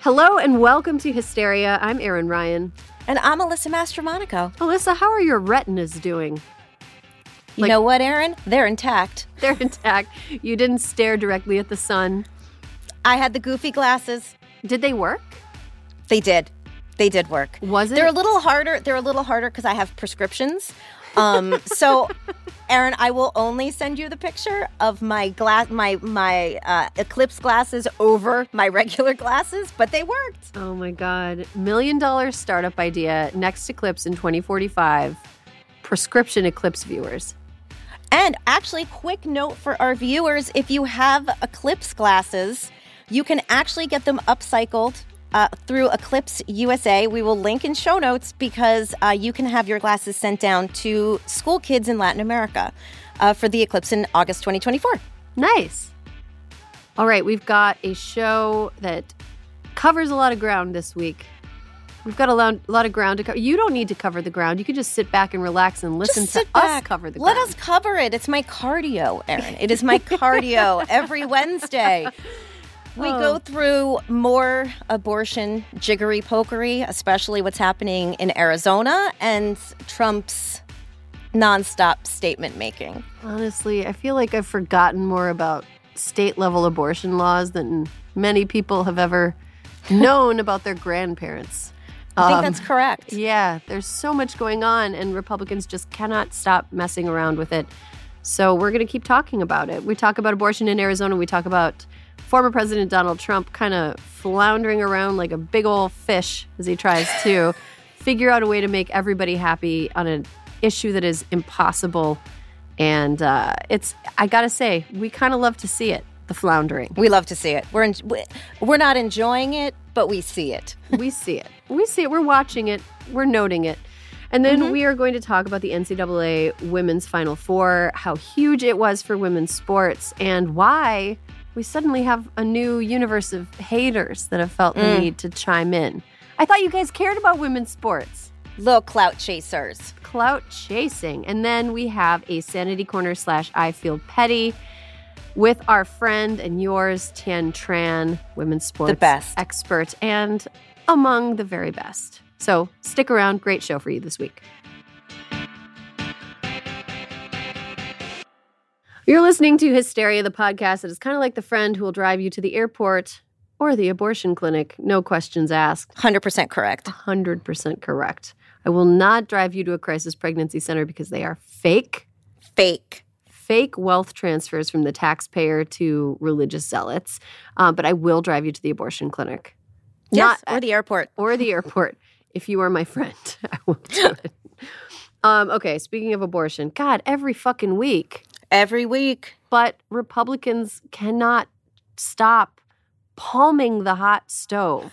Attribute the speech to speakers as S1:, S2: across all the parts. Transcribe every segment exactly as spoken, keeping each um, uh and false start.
S1: Hello and welcome to Hysteria. I'm Erin Ryan.
S2: And I'm Alyssa Mastromonaco.
S1: Alyssa, how are your retinas doing?
S2: You
S1: Like,
S2: know what, Erin? They're intact.
S1: They're intact. You didn't stare directly at the sun.
S2: I had the goofy glasses.
S1: Did they work?
S2: They did. They did work.
S1: Was it?
S2: They're a little harder. They're a little harder because I have prescriptions. Um, so, Erin, I will only send you the picture of my glass, my my uh, Eclipse glasses over my regular glasses, but they worked.
S1: Oh my God. Million dollar startup idea. Next Eclipse in twenty forty-five. Prescription Eclipse viewers.
S2: And actually, quick note for our viewers, if you have Eclipse glasses, you can actually get them upcycled uh, through Eclipse U S A. We will link in show notes because uh, you can have your glasses sent down to school kids in Latin America uh, for the eclipse in August twenty twenty-four.
S1: Nice. All right, we've got a show that covers a lot of ground this week. We've got a lot, a lot of ground to cover. You don't need to cover the ground. You can just sit back and relax and listen
S2: Just
S1: to
S2: sit back.
S1: us cover the
S2: Let
S1: ground.
S2: us cover it. It's my cardio, Erin. It is my cardio every Wednesday. We
S1: Oh.
S2: go through more abortion jiggery-pokery, especially what's happening in Arizona and Trump's nonstop statement making.
S1: Honestly, I feel like I've forgotten more about state-level abortion laws than many people have ever known about their grandparents.
S2: I think
S1: Um,
S2: that's correct.
S1: Yeah, there's so much going on, and Republicans just cannot stop messing around with it. So we're going to keep talking about it. We talk about abortion in Arizona. We talk about former President Donald Trump kind of floundering around like a big old fish as he tries to figure out a way to make everybody happy on an issue that is impossible. And uh, it's, I got to say, we kind of love to see it, the floundering.
S2: We love to see it. We're en- we're not enjoying it, but we see it.
S1: We see it. We see it. We're watching it. We're noting it. And then
S2: Mm-hmm.
S1: we are going to talk about the N C double A Women's Final Four, how huge it was for women's sports, and why we suddenly have a new universe of haters that have felt the
S2: Mm.
S1: need to chime in. I thought you guys cared about women's sports.
S2: Little clout chasers.
S1: Clout chasing. And then we have a Sanity Corner slash I Feel Petty with our friend and yours, Tian Tran, women's sports
S2: best.
S1: expert and among the very best. So stick around. Great show for you this week. You're listening to Hysteria, the podcast that is kind of like the friend who will drive you to the airport or the abortion clinic. No questions asked.
S2: one hundred percent correct.
S1: one hundred percent correct. I will not drive you to a crisis pregnancy center because they are fake.
S2: Fake.
S1: Fake wealth transfers from the taxpayer to religious zealots. Uh, but I will drive you to the abortion clinic.
S2: Yes,
S1: Not,
S2: or the airport.
S1: or the airport. If you are my friend, I will do it. Um, okay, speaking of abortion, God, every fucking week.
S2: Every week.
S1: But Republicans cannot stop palming the hot stove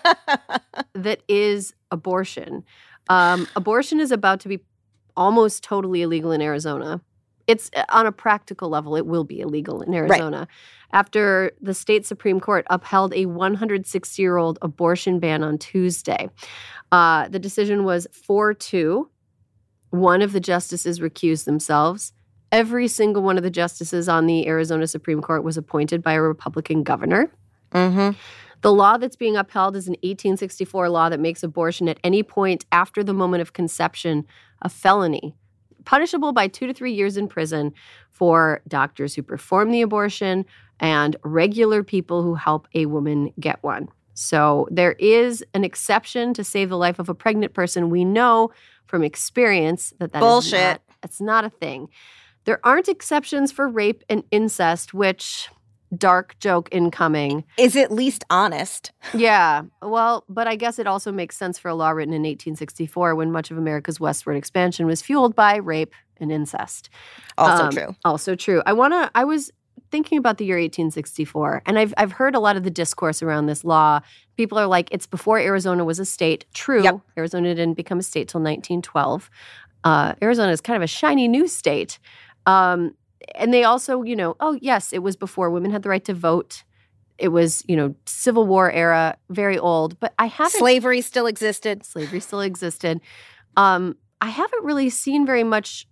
S1: that is abortion. Um, abortion is about to be almost totally illegal in Arizona. It's on a practical level, it will be illegal in Arizona. Right. After the state Supreme Court upheld a one hundred sixty-year-old abortion ban on Tuesday. Uh, the decision was four two. One of the justices recused themselves. Every single one of the justices on the Arizona Supreme Court was appointed by a Republican governor.
S2: Mm-hmm.
S1: The law that's being upheld is an eighteen sixty-four law that makes abortion at any point after the moment of conception a felony, punishable by two to three years in prison for doctors who perform the abortion and regular people who help a woman get one. So there is an exception to save the life of a pregnant person. We know from experience that that
S2: Bullshit.
S1: is not, it's not a thing. There aren't exceptions for rape and incest, which, dark joke incoming.
S2: Is at least honest.
S1: Yeah. Well, but I guess it also makes sense for a law written in eighteen sixty-four when much of America's westward expansion was fueled by rape and incest.
S2: Also
S1: Um,
S2: true.
S1: Also true. I want to, I was thinking about the year eighteen sixty-four, and I've I've heard a lot of the discourse around this law. People are like, it's before Arizona was a state. True.
S2: Yep.
S1: Arizona didn't become a state till nineteen twelve. Uh, Arizona is kind of a shiny new state. Um, and they also, you know, oh, yes, it was before women had the right to vote. It was, you know, Civil War era, very old. But I haven't...
S2: Slavery still existed.
S1: Slavery still existed. Um, I haven't really seen very much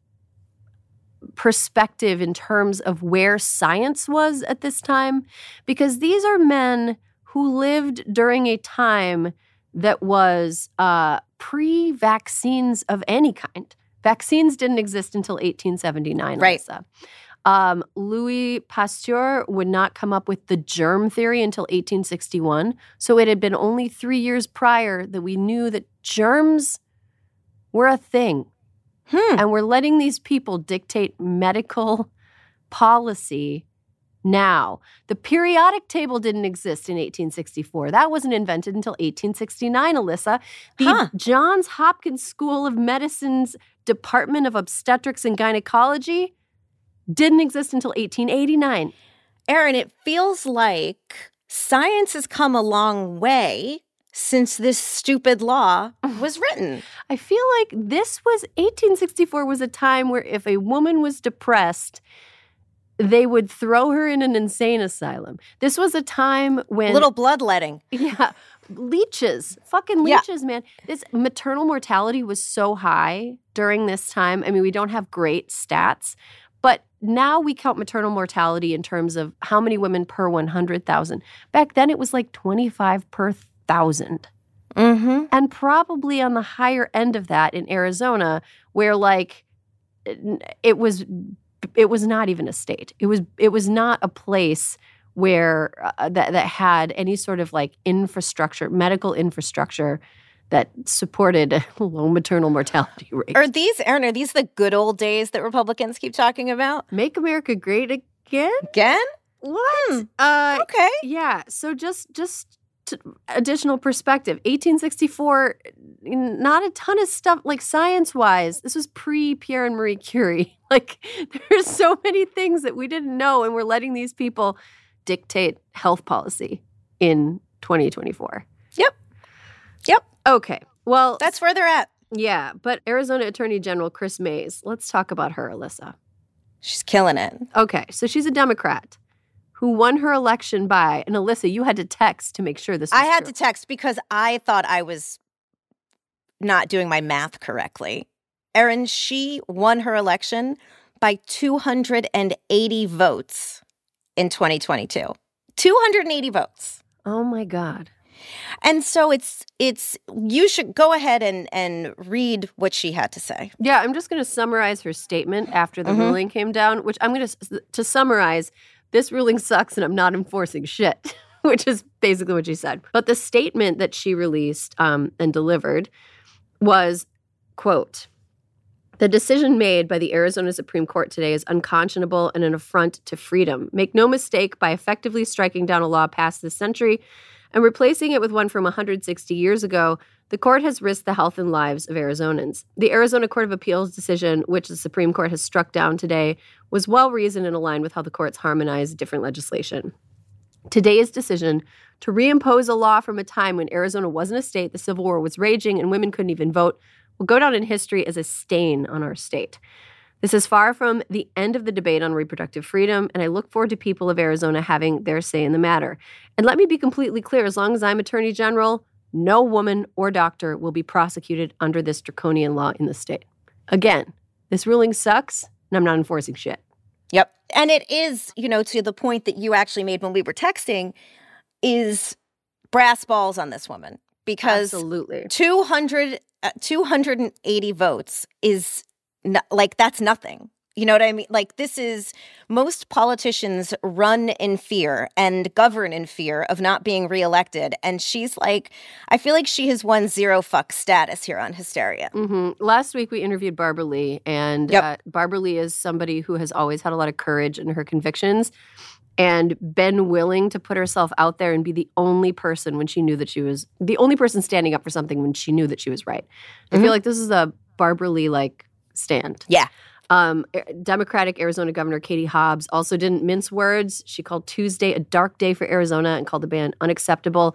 S1: perspective in terms of where science was at this time, because these are men who lived during a time that was uh, pre-vaccines of any kind. Vaccines didn't exist until eighteen seventy-nine,
S2: Right.
S1: Alyssa. Um, Louis Pasteur would not come up with the germ theory until eighteen sixty-one. So it had been only three years prior that we knew that germs were a thing.
S2: Hmm.
S1: And we're letting these people dictate medical policy now. The periodic table didn't exist in eighteen sixty-four. That wasn't invented until eighteen sixty-nine, Alyssa. The
S2: Huh.
S1: Johns Hopkins School of Medicine's Department of Obstetrics and Gynecology didn't exist until eighteen eighty-nine.
S2: Erin, it feels like science has come a long way since this stupid law was written.
S1: I feel like this was eighteen sixty-four was a time where if a woman was depressed, they would throw her in an insane asylum. This was a time when
S2: Little bloodletting.
S1: yeah, leeches, fucking
S2: Yeah.
S1: leeches, man. This maternal mortality was so high during this time. I mean, we don't have great stats, but now we count maternal mortality in terms of how many women per one hundred thousand. Back then, it was like twenty-five per thousand.
S2: Mm-hmm.
S1: And probably on the higher end of that in Arizona, where like it was, it was not even a state. It was, it was not a place where uh, that that had any sort of like infrastructure, medical infrastructure that supported a low maternal mortality rate.
S2: Are these, Erin, are these the good old days that Republicans keep talking about?
S1: Make America great again?
S2: Again?
S1: What?
S2: Hmm.
S1: Uh,
S2: Okay.
S1: yeah. So just just to additional perspective. eighteen sixty-four, not a ton of stuff like science-wise. This was pre-Pierre and Marie Curie. Like there's so many things that we didn't know, and we're letting these people dictate health policy in twenty twenty-four.
S2: Yep. Yep.
S1: Okay. Well,
S2: That's where they're at.
S1: yeah. But Arizona Attorney General Chris Mays, let's talk about her, Alyssa.
S2: She's killing it.
S1: Okay. So she's a Democrat who won her election by, and Alyssa, you had to text to make sure this was
S2: I had
S1: true.
S2: to text because I thought I was not doing my math correctly. Erin, she won her election by two hundred eighty votes in twenty twenty-two. two hundred eighty votes.
S1: Oh my God.
S2: And so it's it's you should go ahead and and read what she had to say.
S1: Yeah, I'm just going to summarize her statement after the
S2: Mhm.
S1: ruling came down, which I'm going to, to summarize, this ruling sucks and I'm not enforcing shit, which is basically what she said. But the statement that she released um, and delivered was, quote, "The decision made by the Arizona Supreme Court today is unconscionable and an affront to freedom. Make no mistake, by effectively striking down a law passed this century and replacing it with one from one hundred sixty years ago, the court has risked the health and lives of Arizonans. The Arizona Court of Appeals decision, which the Supreme Court has struck down today, was well-reasoned and aligned with how the courts harmonize different legislation. Today's decision to reimpose a law from a time when Arizona wasn't a state, the Civil War was raging, and women couldn't even vote, will go down in history as a stain on our state. This is far from the end of the debate on reproductive freedom, and I look forward to people of Arizona having their say in the matter. And let me be completely clear, as long as I'm Attorney General, no woman or doctor will be prosecuted under this draconian law in the state." Again, this ruling sucks, and I'm not enforcing shit.
S2: Yep. And it is, you know, to the point that you actually made when we were texting, is brass balls on this woman. Because
S1: Absolutely.
S2: two hundred, uh, two hundred eighty votes is no, like, that's nothing. You know what I mean? Like, this is, most politicians run in fear and govern in fear of not being reelected. And she's like, I feel like she has won zero fuck status here on Hysteria.
S1: Mm-hmm. Last week we interviewed Barbara Lee, and
S2: Yep.
S1: uh, Barbara Lee is somebody who has always had a lot of courage in her convictions and been willing to put herself out there and be the only person when she knew that she was, the only person standing up for something when she knew that she was right. I
S2: Mhm.
S1: feel like this is a Barbara Lee like stand.
S2: Yeah.
S1: Um, Democratic Arizona Governor Katie Hobbs also didn't mince words. She called Tuesday a dark day for Arizona and called the ban unacceptable.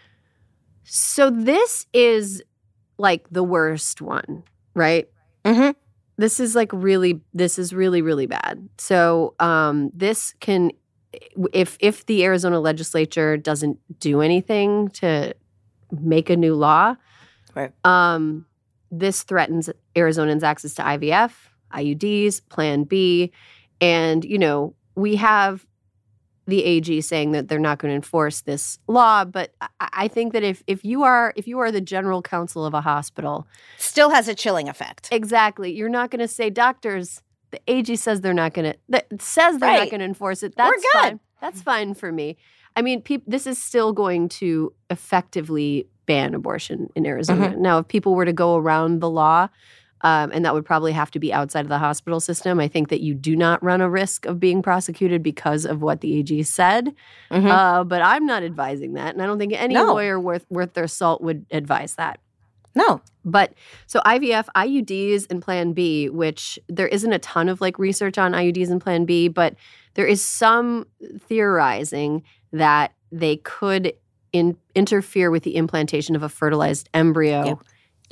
S1: So this is like the worst one, right?
S2: Mm-hmm.
S1: This is like really, this is really, really bad. So um, this can, if if the Arizona legislature doesn't do anything to make a new law,
S2: Right.
S1: um, this threatens Arizonans' access to I V F, I U Ds, Plan B. And, you know, we have the A G saying that they're not going to enforce this law, but I, I think that if if you are if you are the general counsel of a hospital,
S2: still has a chilling effect.
S1: Exactly. You're not going to say, doctors, the A G says they're not going to that says they're
S2: Right.
S1: not going to enforce it. That's
S2: We're good.
S1: fine. That's fine for me. I mean, peop, this is still going to effectively ban abortion in Arizona.
S2: Mm-hmm.
S1: Now, if people were to go around the law, um, and that would probably have to be outside of the hospital system, I think that you do not run a risk of being prosecuted because of what the A G said.
S2: Mm-hmm.
S1: Uh, but I'm not advising that, and I don't think any
S2: No.
S1: lawyer worth worth their salt would advise that.
S2: No.
S1: But so I V F, I U Ds, and Plan B, which there isn't a ton of like research on I U Ds and Plan B, but there is some theorizing that they could in, interfere with the implantation of a fertilized embryo
S2: Yep.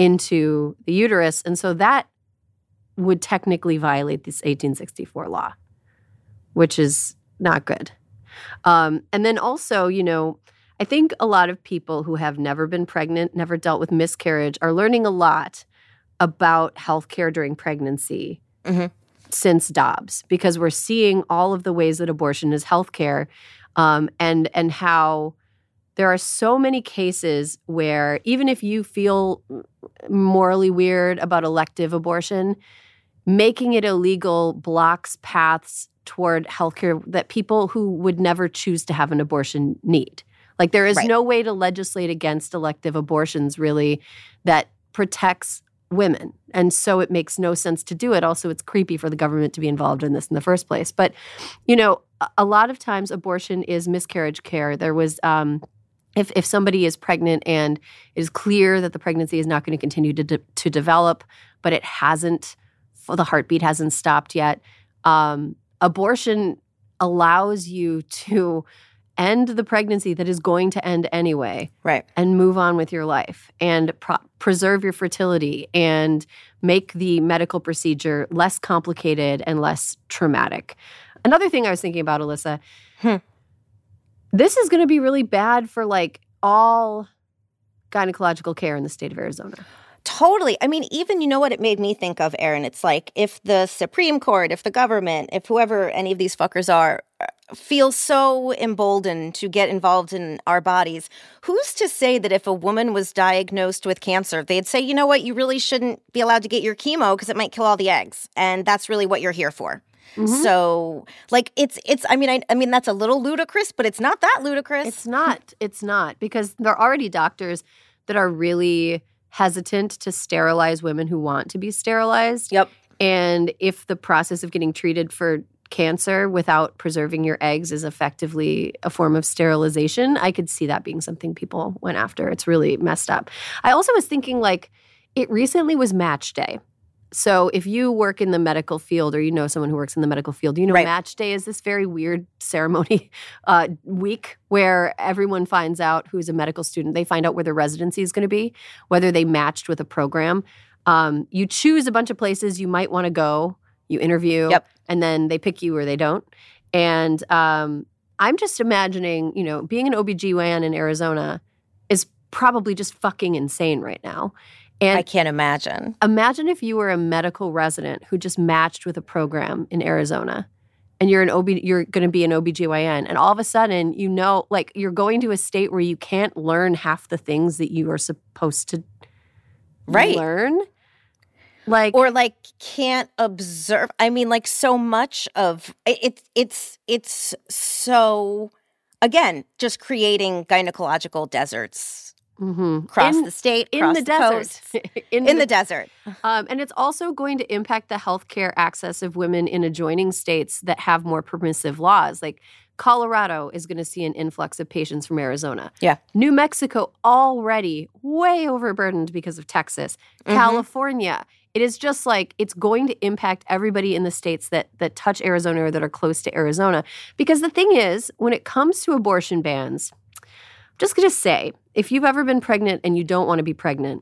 S1: into the uterus. And so that would technically violate this eighteen sixty-four law, which is not good. Um, and then also, you know, I think a lot of people who have never been pregnant, never dealt with miscarriage, are learning a lot about healthcare during pregnancy
S2: Mm-hmm.
S1: since Dobbs, because we're seeing all of the ways that abortion is healthcare, um, and and how there are so many cases where even if you feel morally weird about elective abortion, making it illegal blocks paths toward healthcare that people who would never choose to have an abortion need. Like there is
S2: Right.
S1: no way to legislate against elective abortions really that protects women. And so it makes no sense to do it. Also, it's creepy for the government to be involved in this in the first place. But, you know, a, a lot of times abortion is miscarriage care. There was, um, if, if somebody is pregnant and it is clear that the pregnancy is not going to continue to, de- to develop, but it hasn't, the heartbeat hasn't stopped yet, um, abortion allows you to end the pregnancy that is going to end anyway.
S2: Right.
S1: And move on with your life and pro- preserve your fertility and make the medical procedure less complicated and less traumatic. Another thing I was thinking about, Alyssa,
S2: Hmm.
S1: this is going to be really bad for like all gynecological care in the state of Arizona.
S2: Totally. I mean, even, you know what it made me think of, Erin? It's like if the Supreme Court, if the government, if whoever any of these fuckers are, feel so emboldened to get involved in our bodies, who's to say that if a woman was diagnosed with cancer, they'd say, you know what, you really shouldn't be allowed to get your chemo because it might kill all the eggs. And that's really what you're here for.
S1: Mm-hmm.
S2: So, like, it's, it's, I mean, I, I mean, that's a little ludicrous, but it's not that ludicrous.
S1: It's not. It's not. Because there are already doctors that are really hesitant to sterilize women who want to be sterilized.
S2: Yep.
S1: And if the process of getting treated for cancer without preserving your eggs is effectively a form of sterilization, I could see that being something people went after. It's really messed up. I also was thinking, like, it recently was Match Day. So if you work in the medical field or you know someone who works in the medical field, you know
S2: Right.
S1: Match Day is this very weird ceremony uh, week where everyone finds out who's a medical student. They find out where their residency is going to be, whether they matched with a program. Um, you choose a bunch of places you might want to go. You interview,
S2: Yep.
S1: and then they pick you or they don't. And um, I'm just imagining, you know, being an O B G Y N in Arizona is probably just fucking insane right now. And
S2: I can't imagine.
S1: imagine if you were a medical resident who just matched with a program in Arizona and you're an O B, you're going to be an O B G Y N, and all of a sudden, you know, like you're going to a state where you can't learn half the things that you are supposed to
S2: Right.
S1: learn. Like,
S2: Or like can't observe. I mean, like so much of it, it's it's it's so again just creating gynecological deserts
S1: mhm.
S2: across
S1: in,
S2: the state,
S1: in
S2: across
S1: the,
S2: the,
S1: desert,
S2: coast,
S1: in,
S2: in
S1: the,
S2: the desert.
S1: um, and it's also going to impact the healthcare access of women in adjoining states that have more permissive laws. Like Colorado is going to see an influx of patients from Arizona.
S2: Yeah.
S1: New Mexico already way overburdened because of Texas.
S2: Mhm.
S1: California. It is just like it's going to impact everybody in the states that that touch Arizona or that are close to Arizona. Because the thing is, when it comes to abortion bans, I'm just going to say, if you've ever been pregnant and you don't want to be pregnant,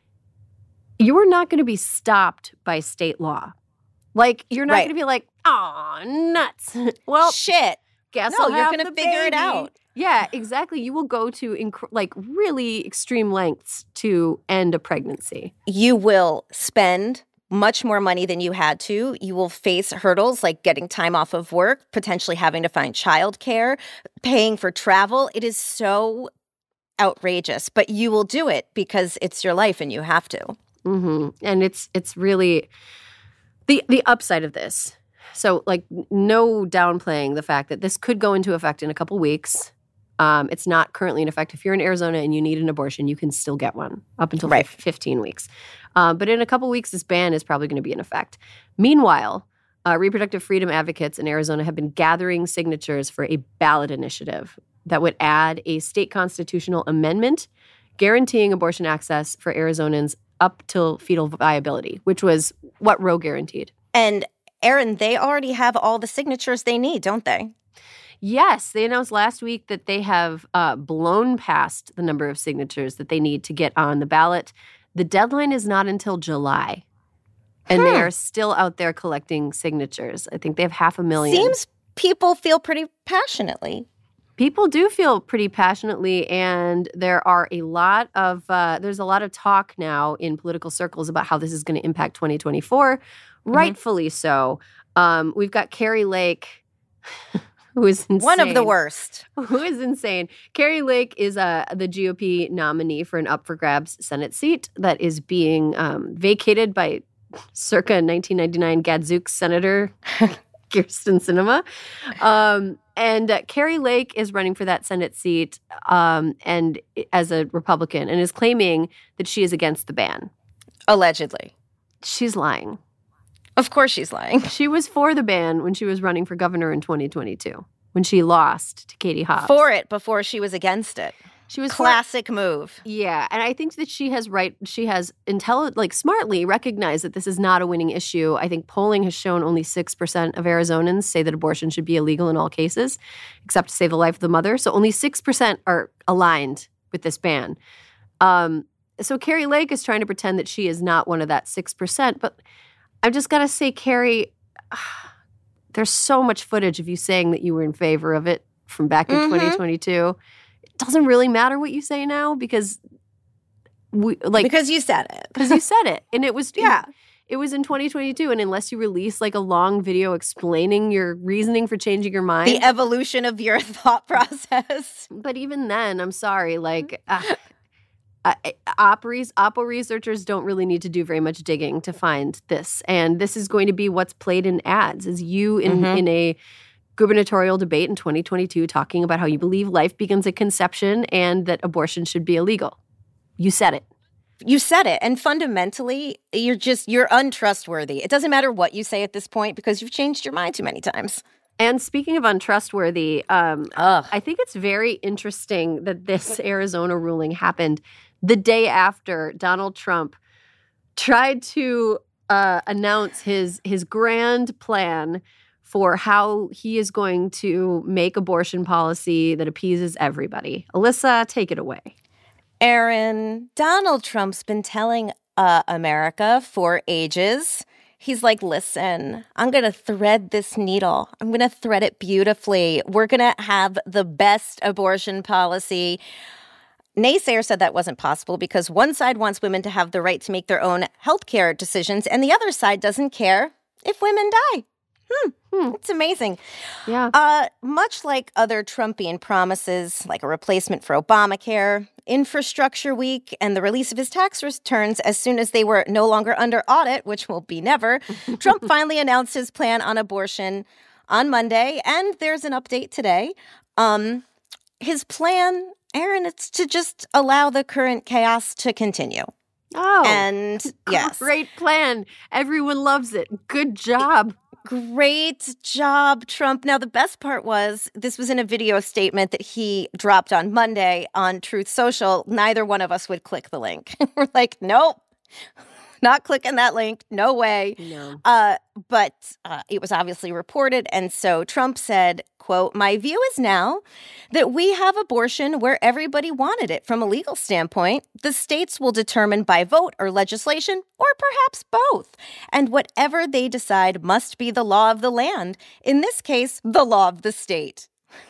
S1: you are not going to be stopped by state law. Like, you're not
S2: Right.
S1: going to be like, aw, nuts. Well,
S2: Shit.
S1: guess
S2: No,
S1: I'll
S2: you're
S1: have
S2: gonna
S1: the
S2: figure it
S1: baby.
S2: out.
S1: Yeah, exactly. You will go to inc- like really extreme lengths to end a pregnancy.
S2: You will spend much more money than you had to. You will face hurdles like getting time off of work, potentially having to find childcare, paying for travel. It is so outrageous, but you will do it because it's your life and you have to.
S1: Mm-hmm. And it's it's really the the upside of this. So, like, no downplaying the fact that this could go into effect in a couple weeks. Um, it's not currently in effect. If you're in Arizona and you need an abortion, you can still get one up until
S2: right.
S1: fifteen weeks. Uh, but in a couple weeks, this ban is probably going to be in effect. Meanwhile, uh, reproductive freedom advocates in Arizona have been gathering signatures for a ballot initiative that would add a state constitutional amendment guaranteeing abortion access for Arizonans up till fetal viability, which was what Roe guaranteed.
S2: And Erin, they already have all the signatures they need, don't they?
S1: Yes, they announced last week that they have uh, blown past the number of signatures that they need to get on the ballot. The deadline is not until July, and hmm. they are still out there collecting signatures. I think they have half a million.
S2: Seems people feel pretty passionately.
S1: People do feel pretty passionately, and there are a lot of uh, there's a lot of talk now in political circles about how this is going to impact twenty twenty-four. Mm-hmm. Rightfully so. Um, we've got Kari Lake. Who is insane.
S2: One of the worst.
S1: Who is insane. Kari Lake is uh, the G O P nominee for an up-for-grabs Senate seat that is being um, vacated by circa nineteen ninety-nine Gadzooks Senator Kyrsten Sinema. Um, and uh, Kari Lake is running for that Senate seat um, and as a Republican and is claiming that she is against the ban.
S2: Allegedly.
S1: She's lying.
S2: Of course she's lying.
S1: She was for the ban when she was running for governor in twenty twenty-two, when she lost to Katie Hobbs.
S2: For it before she was against it.
S1: She was
S2: classic
S1: for,
S2: move.
S1: Yeah, and I think that she has right. She has intelli- like smartly recognized that this is not a winning issue. I think polling has shown only six percent of Arizonans say that abortion should be illegal in all cases, except to save the life of the mother. So only six percent are aligned with this ban. Um, so Kari Lake is trying to pretend that she is not one of that six percent, but I've just got to say, Kari, there's so much footage of you saying that you were in favor of it from back in mm-hmm. twenty twenty-two. It doesn't really matter what you say now because we like
S2: because you said it.
S1: Because you said it. And it was
S2: yeah.
S1: It, it was in twenty twenty-two. And unless you release like a long video explaining your reasoning for changing your mind.
S2: The evolution of your thought process.
S1: But even then, I'm sorry, like uh, Uh, Oppo, Oppo researchers don't really need to do very much digging to find this. And this is going to be what's played in ads, is you in, mm-hmm. in a gubernatorial debate in twenty twenty-two talking about how you believe life begins at conception and that abortion should be illegal. You said it.
S2: You said it. And fundamentally, you're just, you're untrustworthy. It doesn't matter what you say at this point because you've changed your mind too many times.
S1: And speaking of untrustworthy, um, I think it's very interesting that this Arizona ruling happened the day after Donald Trump tried to uh, announce his his grand plan for how he is going to make abortion policy that appeases everybody. Alyssa, take it away.
S2: Erin, Donald Trump's been telling uh, America for ages. He's like, listen, I'm going to thread this needle. I'm going to thread it beautifully. We're going to have the best abortion policy. Naysayer said that wasn't possible because one side wants women to have the right to make their own healthcare decisions, and the other side doesn't care if women die. Hmm. Hmm. It's amazing.
S1: Yeah.
S2: Uh, much like other Trumpian promises, like a replacement for Obamacare, Infrastructure Week, and the release of his tax returns as soon as they were no longer under audit, which will be never, Trump finally announced his plan on abortion on Monday, and there's an update today. Um, his plan, Erin, it's to just allow the current chaos to continue.
S1: Oh,
S2: and yes.
S1: Great plan. Everyone loves it. Good job.
S2: Great job, Trump. Now, the best part was this was in a video statement that he dropped on Monday on Truth Social. Neither one of us would click the link. We're like, nope, not clicking that link. No way.
S1: No.
S2: Uh, but uh, it was obviously reported. And so Trump said, quote, my view is now that we have abortion where everybody wanted it from a legal standpoint. The states will determine by vote or legislation or perhaps both. And whatever they decide must be the law of the land. In this case, the law of the state.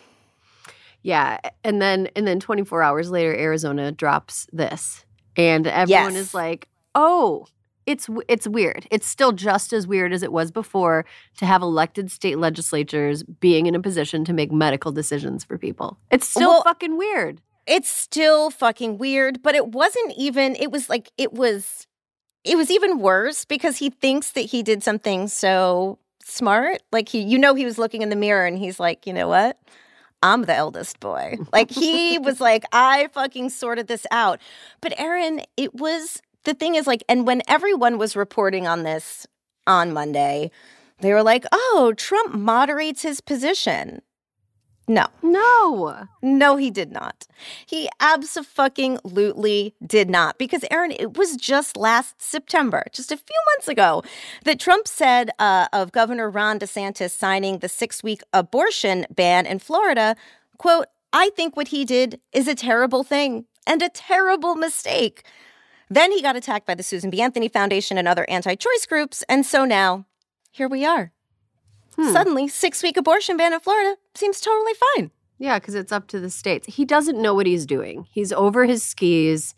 S1: Yeah. And then and then twenty-four hours later, Arizona drops this. And everyone
S2: yes.
S1: is like, oh, it's it's weird. It's still just as weird as it was before to have elected state legislatures being in a position to make medical decisions for people. It's still
S2: Well,
S1: fucking weird.
S2: It's still fucking weird, but it wasn't even, it was like, it was, it was even worse because he thinks that he did something so smart. Like, he, you know, he was looking in the mirror and he's like, you know what? I'm the eldest boy. Like, he was like, I fucking sorted this out. But Aaron, it was, the thing is like, and when everyone was reporting on this on Monday, they were like, oh, Trump moderates his position. No.
S1: No.
S2: No, he did not. He abso-fucking-lutely did not. Because, Aaron, it was just last September, just a few months ago, that Trump said uh, of Governor Ron DeSantis signing the six-week abortion ban in Florida, quote, I think what he did is a terrible thing and a terrible mistake. Then he got attacked by the Susan B. Anthony Foundation and other anti-choice groups. And so now, here we are. Hmm. Suddenly, six-week abortion ban in Florida seems totally fine.
S1: Yeah, because it's up to the states. He doesn't know what he's doing. He's over his skis.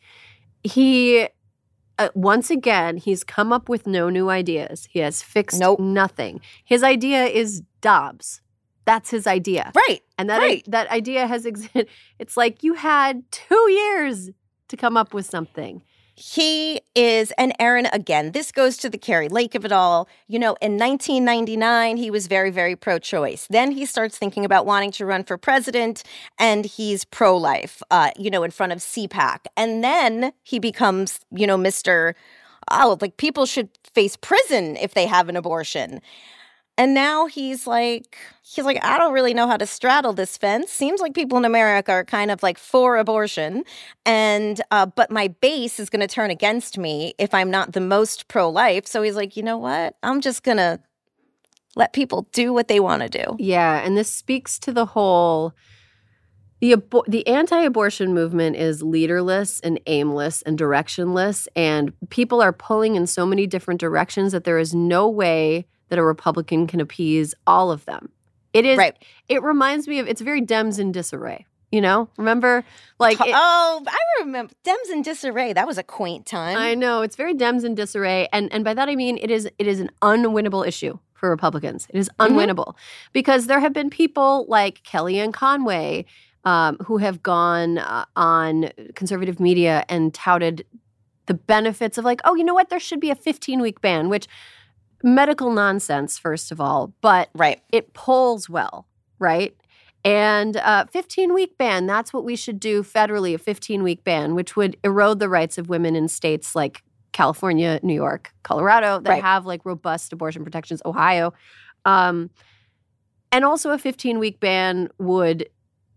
S1: He, uh, once again, he's come up with no new ideas. He has fixed
S2: nope.
S1: nothing. His idea is Dobbs. That's his idea.
S2: Right,
S1: And that,
S2: right.
S1: I- that idea has existed. It's like you had two years to come up with something.
S2: He is, and Aaron, again, this goes to the Carrie Lake of it all. You know, in nineteen ninety-nine, he was very, very pro-choice. Then he starts thinking about wanting to run for president, and he's pro-life, uh, you know, in front of C PAC. And then he becomes, you know, Mister Oh, like people should face prison if they have an abortion. And now he's like, he's like, I don't really know how to straddle this fence. Seems like people in America are kind of like for abortion. And, uh, but my base is going to turn against me if I'm not the most pro-life. So he's like, you know what? I'm just going to let people do what they want to do.
S1: Yeah. And this speaks to the whole, the, abo- the anti-abortion movement is leaderless and aimless and directionless. And people are pulling in so many different directions that there is no way that a Republican can appease all of them. It is.
S2: Right.
S1: It reminds me of, it's very Dems in disarray. You know, remember, like it,
S2: oh, I remember Dems in disarray. That was a quaint time.
S1: I know it's very Dems in disarray, and and by that I mean it is it is an unwinnable issue for Republicans. It is unwinnable mm-hmm. because there have been people like Kellyanne Conway um, who have gone uh, on conservative media and touted the benefits of like, oh, you know what, there should be a fifteen-week ban, which. Medical nonsense, first of all, but
S2: right.
S1: it polls well, right? And uh, fifteen-week ban, that's what we should do federally, a fifteen-week ban, which would erode the rights of women in states like California, New York, Colorado that
S2: right.
S1: have like robust abortion protections, Ohio. Um, and also a fifteen-week ban would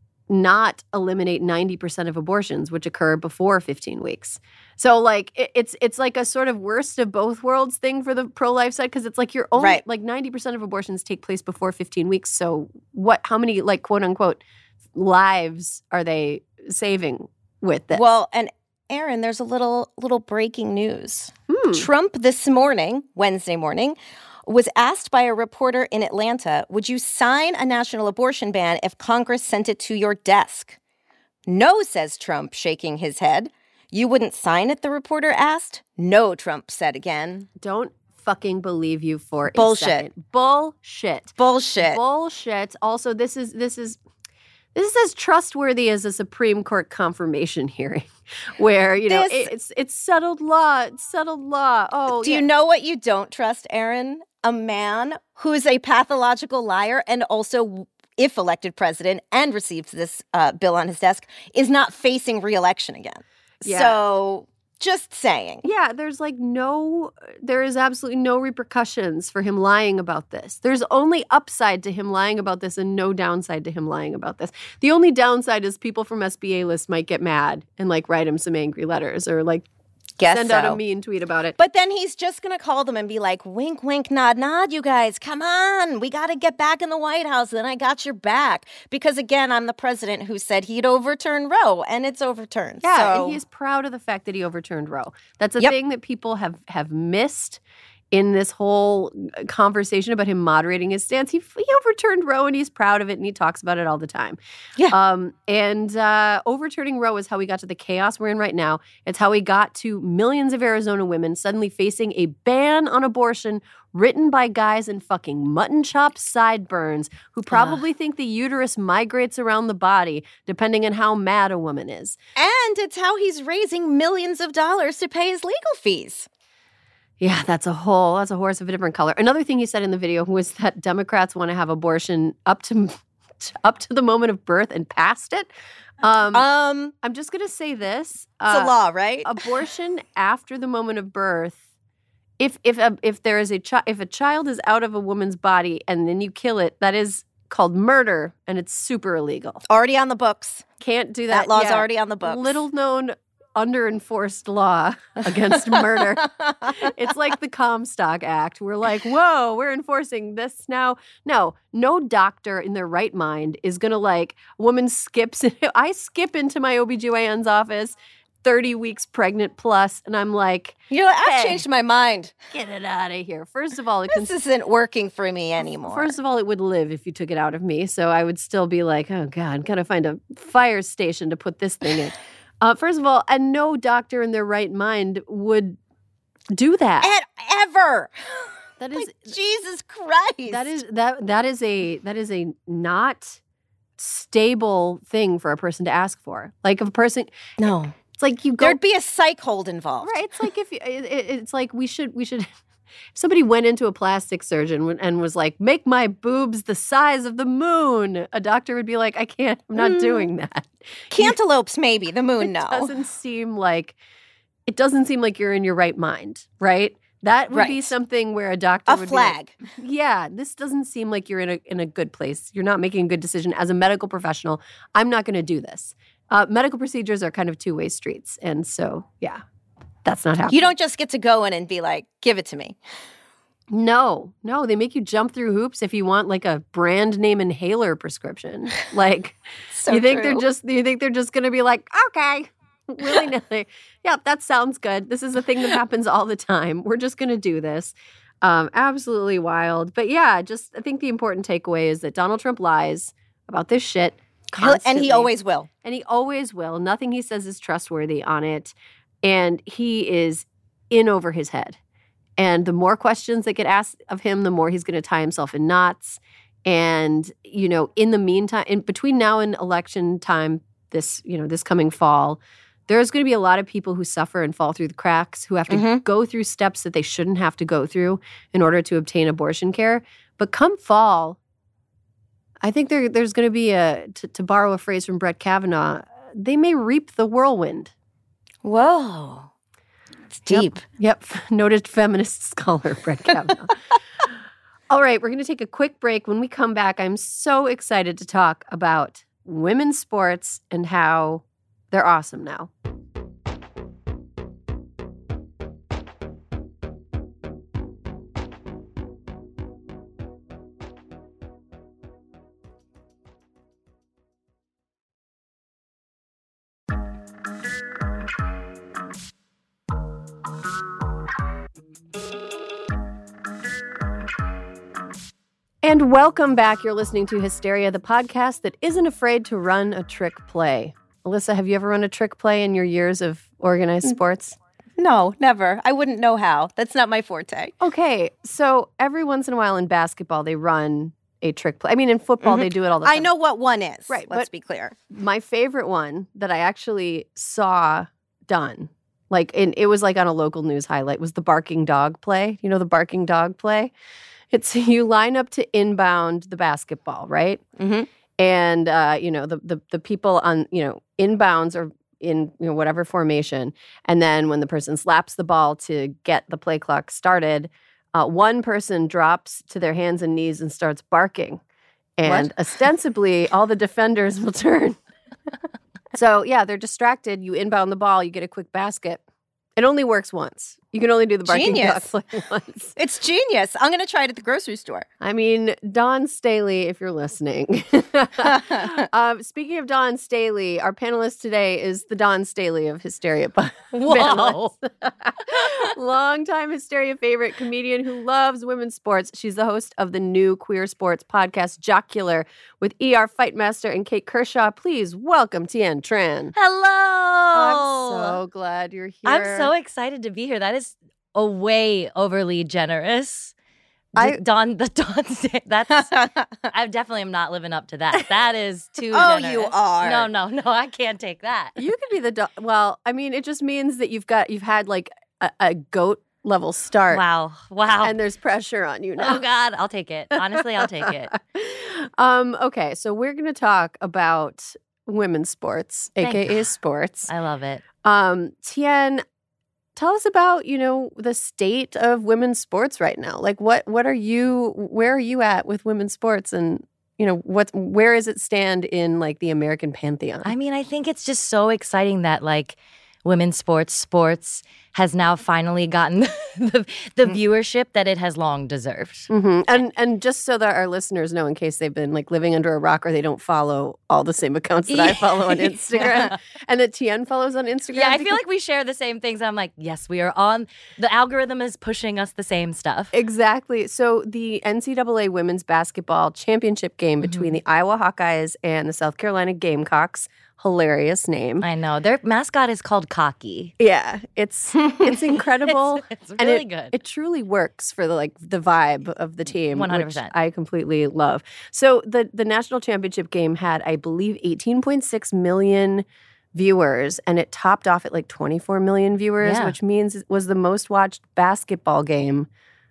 S1: not eliminate ninety percent of abortions, which occur before fifteen weeks. So, like, it, it's it's like a sort of worst of both worlds thing for the pro-life side, because it's like you're only,
S2: right.
S1: like, ninety percent of abortions take place before fifteen weeks. So what, how many, like, quote-unquote, lives are they saving with this?
S2: Well, and Aaron, there's a little little breaking news.
S1: Hmm.
S2: Trump this morning, Wednesday morning, was asked by a reporter in Atlanta, would you sign a national abortion ban if Congress sent it to your desk? No, says Trump, shaking his head. You wouldn't sign it, the reporter asked. No, Trump said again.
S1: Don't fucking believe you for
S2: Bullshit.
S1: a second. Bullshit.
S2: Bullshit.
S1: Bullshit. Also, this is this is this is as trustworthy as a Supreme Court confirmation hearing, where you know
S2: This-
S1: it, it's it's settled law. It's settled law. Oh,
S2: Do
S1: yeah.
S2: you know what you don't trust, Aaron? A man who's a pathological liar and also, if elected president and receives this uh, bill on his desk, is not facing re-election again.
S1: Yeah.
S2: So just saying.
S1: Yeah, there's like no, there is absolutely no repercussions for him lying about this. There's only upside to him lying about this and no downside to him lying about this. The only downside is people from S B A list might get mad and like write him some angry letters or like
S2: Guess
S1: send
S2: so.
S1: out a mean tweet about it.
S2: But then he's just going to call them and be like, wink, wink, nod, nod, you guys. Come on. We got to get back in the White House. Then I got your back. Because, again, I'm the president who said he'd overturn Roe, and it's overturned.
S1: Yeah,
S2: so.
S1: and he's proud of the fact that he overturned Roe. That's a
S2: Yep.
S1: thing that people have, have missed in this whole conversation about him moderating his stance. He, he overturned Roe, and he's proud of it, and he talks about it all the time.
S2: Yeah.
S1: Um, and uh, overturning Roe is how we got to the chaos we're in right now. It's how we got to millions of Arizona women suddenly facing a ban on abortion written by guys in fucking mutton chop sideburns who probably uh. think the uterus migrates around the body depending on how mad a woman is.
S2: And it's how he's raising millions of dollars to pay his legal fees.
S1: Yeah, that's a whole, that's a horse of a different color. Another thing he said in the video was that Democrats want to have abortion up to up to the moment of birth and past it. Um,
S2: um
S1: I'm just going to say this.
S2: It's uh, a law, right?
S1: Abortion after the moment of birth, if if a, if there is a child, if a child is out of a woman's body and then you kill it, that is called murder, and it's super illegal.
S2: Already on the books.
S1: Can't do that.
S2: That law's
S1: yeah.
S2: already on the books.
S1: Little known under-enforced law against murder. It's like the Comstock Act. We're like, whoa, we're enforcing this now. No, no doctor in their right mind is going to like, a woman skips. I skip into my O B G Y N's office, thirty weeks pregnant plus, and I'm like,
S2: You're like, I've
S1: hey,
S2: changed my mind.
S1: Get it out of here. First of all, it
S2: this
S1: can,
S2: isn't working for me anymore.
S1: First of all, it would live if you took it out of me. So I would still be like, oh God, gotta find a fire station to put this thing in. Uh, first of all, and no doctor in their right mind would do that.
S2: And ever.
S1: That is
S2: like, Jesus Christ.
S1: That is that that is a that is a not stable thing for a person to ask for. Like if a person
S2: No.
S1: It's like you go
S2: There'd be a psych hold involved.
S1: Right. It's like if you, it, it's like we should we should if somebody went into a plastic surgeon and was like, make my boobs the size of the moon, a doctor would be like, I can't, I'm not mm. doing that.
S2: Cantaloupes, maybe. The moon,
S1: it
S2: no.
S1: It doesn't seem like, it doesn't seem like you're in your right mind, right? That would
S2: right.
S1: be something where a doctor
S2: a
S1: would
S2: flag.
S1: be like, yeah, this doesn't seem like you're in a in a good place. You're not making a good decision. As a medical professional, I'm not going to do this. Uh, medical procedures are kind of two-way streets. And so, yeah. That's not happening.
S2: You don't just get to go in and be like, give it to me.
S1: No, no. They make you jump through hoops if you want like a brand name inhaler prescription. Like,
S2: so
S1: you think
S2: true.
S1: they're just you think they're just going to be like, okay, willy-nilly. Yeah, that sounds good. This is a thing that happens all the time. We're just going to do this. Um, absolutely wild. But yeah, just I think the important takeaway is that Donald Trump lies about this shit constantly.
S2: And he always will.
S1: And he always will. Nothing he says is trustworthy on it. And he is in over his head. And the more questions that get asked of him, the more he's going to tie himself in knots. And, you know, in the meantime, in between now and election time, this, you know, this coming fall, there's going to be a lot of people who suffer and fall through the cracks, who have to mm-hmm. go through steps that they shouldn't have to go through in order to obtain abortion care. But come fall, I think there, there's going to be a, to, to borrow a phrase from Brett Kavanaugh, they may reap the whirlwind.
S2: Whoa. It's deep.
S1: Yep. yep. Noted feminist scholar, Brett Kavanaugh. All right. We're going to take a quick break. When we come back, I'm so excited to talk about women's sports and how they're awesome now. And welcome back. You're listening to Hysteria, the podcast that isn't afraid to run a trick play. Alyssa, have you ever run a trick play in your years of organized sports?
S2: No, never. I wouldn't know how. That's not my forte.
S1: Okay, so every once in a while in basketball, they run a trick play. I mean, in football, mm-hmm. they do it all the time.
S2: I know what one is.
S1: Right.
S2: Let's be clear.
S1: My favorite one that I actually saw done, like in, it was like on a local news highlight, was the barking dog play. You know the barking dog play? It's you line up to inbound the basketball, right?
S2: Mm-hmm.
S1: And, uh, you know, the, the the people on, you know, inbounds or in, you know, whatever formation. And then when the person slaps the ball to get the play clock started, uh, one person drops to their hands and knees and starts barking. And
S2: what?
S1: ostensibly, all the defenders will turn. So, yeah, they're distracted. You inbound the ball, you get a quick basket. It only works once. You can only do the barking
S2: Genius.
S1: duck like once.
S2: It's genius. I'm going to try it at the grocery store.
S1: I mean, Dawn Staley, if you're listening. um, speaking of Dawn Staley, our panelist today is the Dawn Staley of Hysteria.
S2: Whoa.
S1: Longtime Hysteria favorite comedian who loves women's sports. She's the host of the new queer sports podcast, Jocular, with E R Fightmaster and Kate Kershaw. Please welcome Tien Tran.
S3: Hello.
S1: I'm so glad you're here.
S3: I'm so excited to be here. That is a way overly generous.
S1: I-
S3: Dawn, the Dawn, that's, I definitely am not living up to that. That is too
S2: Oh,
S3: generous.
S2: you are.
S3: No, no, no, I can't take that.
S1: You could be the do- well. I mean, it just means that you've got you've had like a, a goat level start.
S3: Wow, wow.
S1: And there's pressure on you now.
S3: Oh, God, I'll take it. Honestly, I'll take it.
S1: um. Okay, so we're going to talk about women's sports,
S3: Thank
S1: aka
S3: God.
S1: sports.
S3: I love it.
S1: Um, Tien, tell us about you know the state of women's sports right now. Like, what what are you? Where are you at with women's sports, and you know what? Where does it stand in like the American pantheon?
S3: I mean, I think it's just so exciting that like women's sports, sports has now finally gotten the, the viewership that it has long deserved.
S1: Mm-hmm. And and just so that our listeners know, in case they've been like living under a rock or they don't follow all the same accounts that I follow on Instagram
S3: Yeah.
S1: and that Tien follows on Instagram.
S3: Yeah, I
S1: because-
S3: feel like we share the same things. I'm like, yes, we are on. The algorithm is pushing us the same stuff.
S1: Exactly. So the N C double A women's basketball championship game between
S3: Mm-hmm.
S1: the Iowa Hawkeyes and the South Carolina Gamecocks, hilarious name.
S3: I know. Their mascot is called Cocky.
S1: Yeah, it's it's incredible.
S3: It's, it's
S1: And
S3: really
S1: it,
S3: good.
S1: It truly works for the like the vibe of the team,
S3: one hundred
S1: which
S3: percent.
S1: I completely love. So the the national championship game had, I believe, eighteen point six million viewers, and it topped off at like twenty-four million viewers,
S3: Yeah.
S1: which means it was the most watched basketball game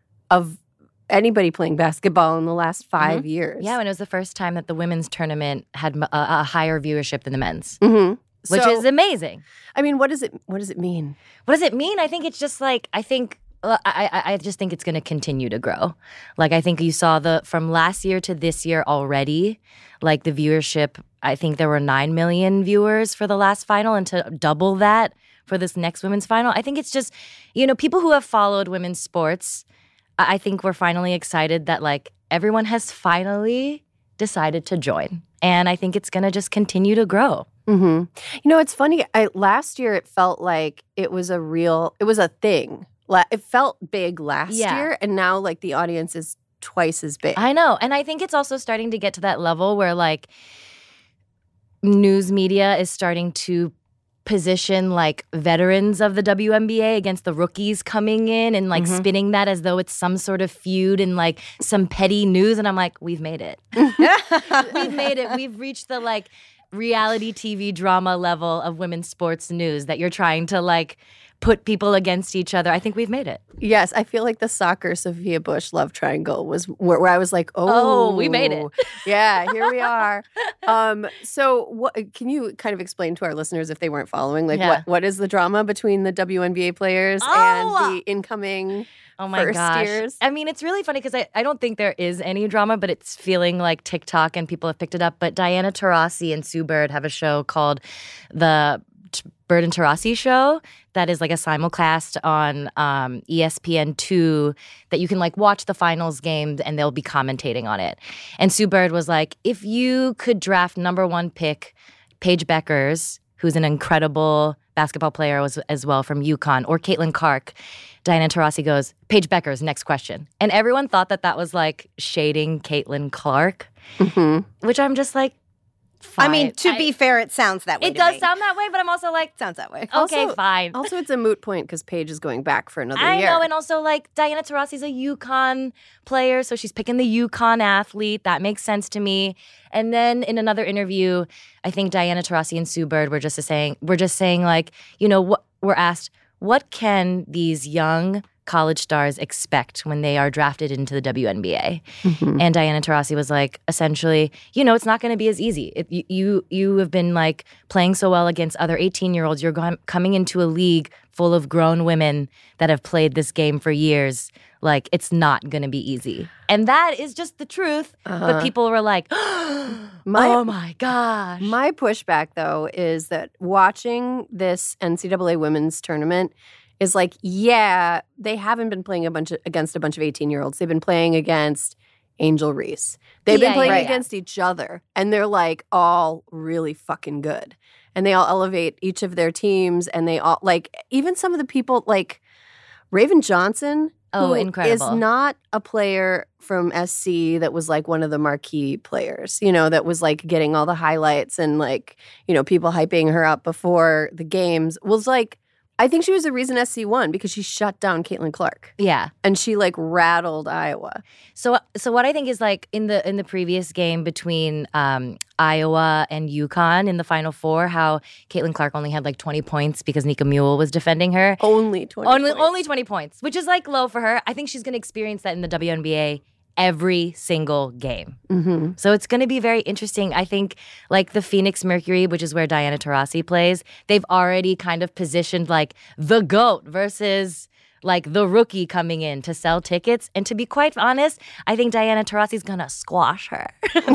S1: of anybody playing basketball in the last five years.
S3: Yeah, and it was the first time that the women's tournament had m- a, a higher viewership than the men's,
S1: hmm
S3: which
S1: so,
S3: is amazing.
S1: I mean, what does it what does it mean?
S3: What does it mean? I think it's just like, I think, uh, I, I, I just think it's going to continue to grow. Like, I think you saw the, from last year to this year already, like the viewership, I think there were nine million viewers for the last final, and to double that for this next women's final. I think it's just, you know, people who have followed women's sports, I I think we're finally excited that like everyone has finally decided to join. And I think it's going to just continue to grow.
S1: Mm-hmm. You know, it's funny. I, last year, it felt like it was a real, it was a thing. La- It felt big last
S3: Yeah.
S1: year, and now like the audience is twice as big.
S3: I know. And I think it's also starting to get to that level where like news media is starting to position like veterans of the W N B A against the rookies coming in and like
S1: Mhm.
S3: spinning that as though it's some sort of feud and like some petty news. And I'm like, we've made it. We've made it. We've reached the like reality T V drama level of women's sports news that you're trying to like put people against each other. I think we've made it.
S1: Yes, I feel like the soccer Sophia Bush love triangle was where, where I was like, oh,
S3: Oh, we made it.
S1: Yeah, here we are. Um, so, what can you kind of explain to our listeners if they weren't following, like
S3: Yeah.
S1: what what is the drama between the W N B A players
S3: Oh!
S1: and the incoming?
S3: Oh my
S1: First
S3: gosh.
S1: years.
S3: I mean, it's really funny because I, I don't think there is any drama, but it's feeling like TikTok and people have picked it up. But Diana Taurasi and Sue Bird have a show called the T- Bird and Taurasi Show that is like a simulcast on um, E S P N two that you can like watch the finals game and they'll be commentating on it. And Sue Bird was like, if you could draft number one pick Paige Beckers, who's an incredible basketball player as, as well from UConn, or Caitlin Clark, Diana Taurasi goes, Paige Beckers, next question. And everyone thought that that was like shading Caitlin Clark,
S1: Mm-hmm.
S3: which I'm just like, fine.
S2: I mean, to
S3: I-
S2: be fair, it sounds that way.
S3: it
S2: to
S3: does
S2: me.
S3: sound that way, but I'm also like,
S2: sounds that way.
S3: okay,
S1: Also-
S3: fine.
S1: Also, it's a moot point because Paige is going back for another
S3: I
S1: year.
S3: know, and also like Diana Taurasi's a UConn player, so she's picking the UConn athlete. That makes sense to me. And then in another interview, I think Diana Taurasi and Sue Bird were just saying, we're just saying like, you know, what we're asked, what can these young college stars expect when they are drafted into the W N B A?
S1: Mhm.
S3: And Diana Taurasi was like, essentially, you know, it's not going to be as easy. It, you, you you have been like playing so well against other eighteen-year-olds. You're going, coming into a league full of grown women that have played this game for years. Like, it's not going to be easy. And that is just the truth.
S1: Uh-huh.
S3: But people were like,
S1: My-
S3: oh my gosh.
S1: My pushback, though, is that watching this N C double A women's tournament is like, yeah, they haven't been playing a bunch of, against a bunch of eighteen-year-olds. They've been playing against Angel Reese. They've
S3: Yeah,
S1: been playing
S3: yeah, yeah.
S1: against each other, and they're like all really fucking good. And they all elevate each of their teams, and they all like even some of the people like Raven Johnson.
S3: Oh,
S1: who
S3: incredible.
S1: Is not a player from S C that was like one of the marquee players, you know, that was like getting all the highlights and like, you know, people hyping her up before the games. Was like, I think she was the reason S C won because she shut down Caitlin Clark
S3: Yeah.
S1: and she like rattled Iowa.
S3: So so what I think is like in the in the previous game between um, Iowa and UConn in the Final Four, how Caitlin Clark only had like twenty points because Nika Mule was defending her.
S1: Only twenty
S3: Only
S1: points.
S3: only twenty points, which is like low for her. I think she's going to experience that in the W N B A every single game.
S1: Mm-hmm.
S3: So it's going to be very interesting. I think like the Phoenix Mercury, which is where Diana Taurasi plays, they've already kind of positioned like the GOAT versus like the rookie coming in to sell tickets. And to be quite honest, I think Diana Taurasi's going to squash her.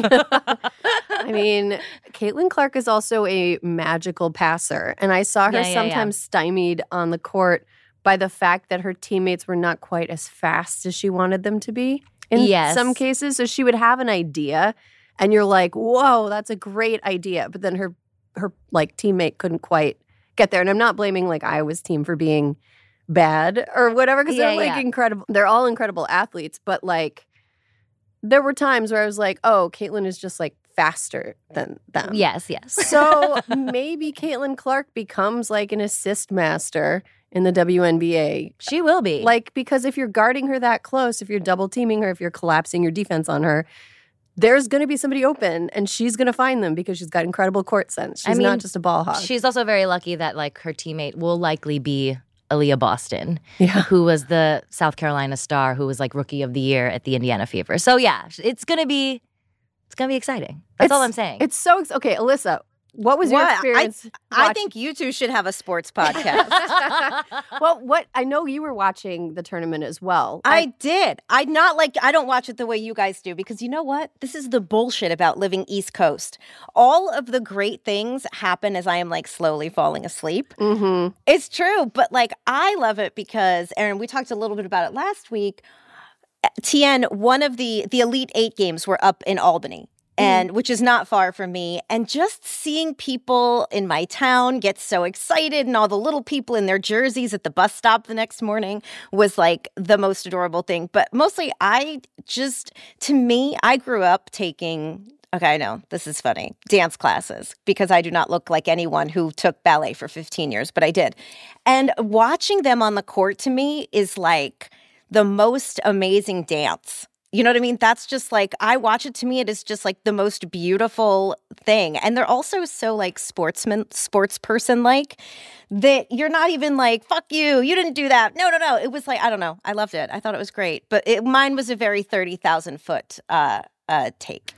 S1: I mean, Caitlin Clark is also a magical passer. And I saw her
S3: Yeah, yeah,
S1: sometimes stymied on the court by the fact that her teammates were not quite as fast as she wanted them to be in
S3: Yes.
S1: some cases. So she would have an idea and you're like, whoa, that's a great idea. But then her her like teammate couldn't quite get there. And I'm not blaming like Iowa's team for being bad or whatever, because
S3: Yeah,
S1: they're like
S3: yeah.
S1: incredible. They're all incredible athletes, but like there were times where I was like, oh, Caitlin is just like faster than them.
S3: Yes, yes.
S1: So maybe Caitlin Clark becomes like an assist master in the W N B A.
S3: She will be.
S1: Like, because if you're guarding her that close, if you're double teaming her, if you're collapsing your defense on her, there's going to be somebody open and she's going to find them because she's got incredible court sense. She's
S3: I mean,
S1: not just a ball hog.
S3: she's also very lucky that like her teammate will likely be Aaliyah Boston,
S1: Yeah.
S3: who was the South Carolina star, who was like rookie of the year at the Indiana Fever. So yeah, it's gonna be, it's gonna be exciting. That's all
S1: It's-
S3: I'm saying.
S1: It's so ex- okay, Alyssa. What was your
S2: What? I-
S1: experience?
S2: I
S1: watching-
S2: think you two should have a sports podcast.
S1: well, what I know you were watching the tournament as well.
S2: I did. I not like I don't watch it the way you guys do because you know what? This is the bullshit about living East Coast. All of the great things happen as I am like slowly falling asleep.
S1: Mm-hmm.
S2: It's true, but like I love it because Erin, we talked a little bit about it last week. T N, one of the the Elite Eight games were up in Albany. And which is not far from me. And just seeing people in my town get so excited and all the little people in their jerseys at the bus stop the next morning was like the most adorable thing. But mostly I just, to me, I grew up taking, okay, I know this is funny, dance classes because I do not look like anyone who took ballet for fifteen years, but I did. And watching them on the court to me is like the most amazing dance. You know what I mean? That's just like, I watch it, to me, it is just like the most beautiful thing. And they're also so like sportsman, sports person like that you're not even like, fuck you, you didn't do that. No, no, no. It was like, I don't know. I loved it. I thought it was great. But it, mine was a very thirty thousand foot uh, uh, take.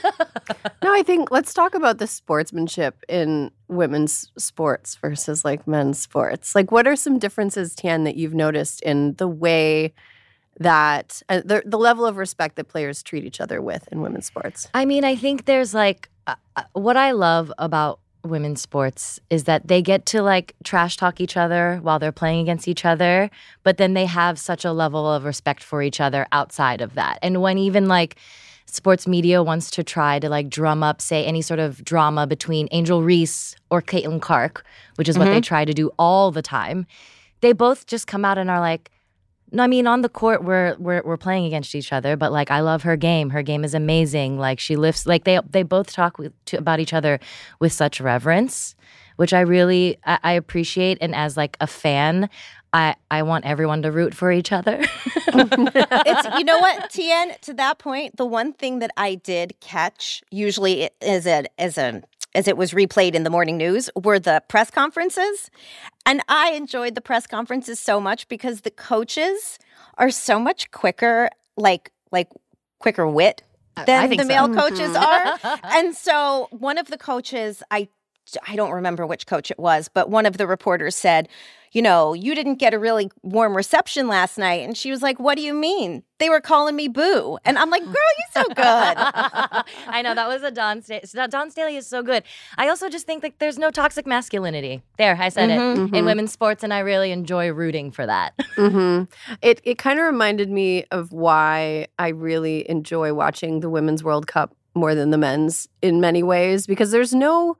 S1: No, I think let's talk about the sportsmanship in women's sports versus like men's sports. Like, what are some differences, Tian, that you've noticed in the way that uh, the the level of respect that players treat each other with in women's sports?
S3: I mean, I think there's like, uh, uh, what I love about women's sports is that they get to like trash talk each other while they're playing against each other, but then they have such a level of respect for each other outside of that. And when even like sports media wants to try to like drum up, say, any sort of drama between Angel Reese or Caitlin Clark, which is what they try to do all the time, they both just come out and are like, no, I mean, on the court, we're we're we're playing against each other, but like, I love her game. Her game is amazing. Like, she lifts. Like, they they both talk with, to, about each other with such reverence, which I really I, I appreciate. And as like a fan, I I want everyone to root for each other.
S2: It's, you know what, T N, to that point, the one thing that I did catch, usually as a as a as it was replayed in the morning news, were the press conferences. And I enjoyed the press conferences so much because the coaches are so much quicker, like like quicker wit than
S3: I think
S2: the
S3: so.
S2: male coaches are. And so one of the coaches, I I don't remember which coach it was, but one of the reporters said, you know, you didn't get a really warm reception last night. And she was like, what do you mean? They were calling me boo. And I'm like, girl, you're so good.
S3: I know, that was a Dawn Staley. Dawn Staley is so good. I also just think like there's no toxic masculinity. There, I said
S2: Mm-hmm,
S3: it.
S1: mm-hmm.
S3: In women's sports, and I really enjoy rooting for that.
S1: Mm-hmm. It it kind of reminded me of why I really enjoy watching the Women's World Cup more than the men's in many ways, because there's no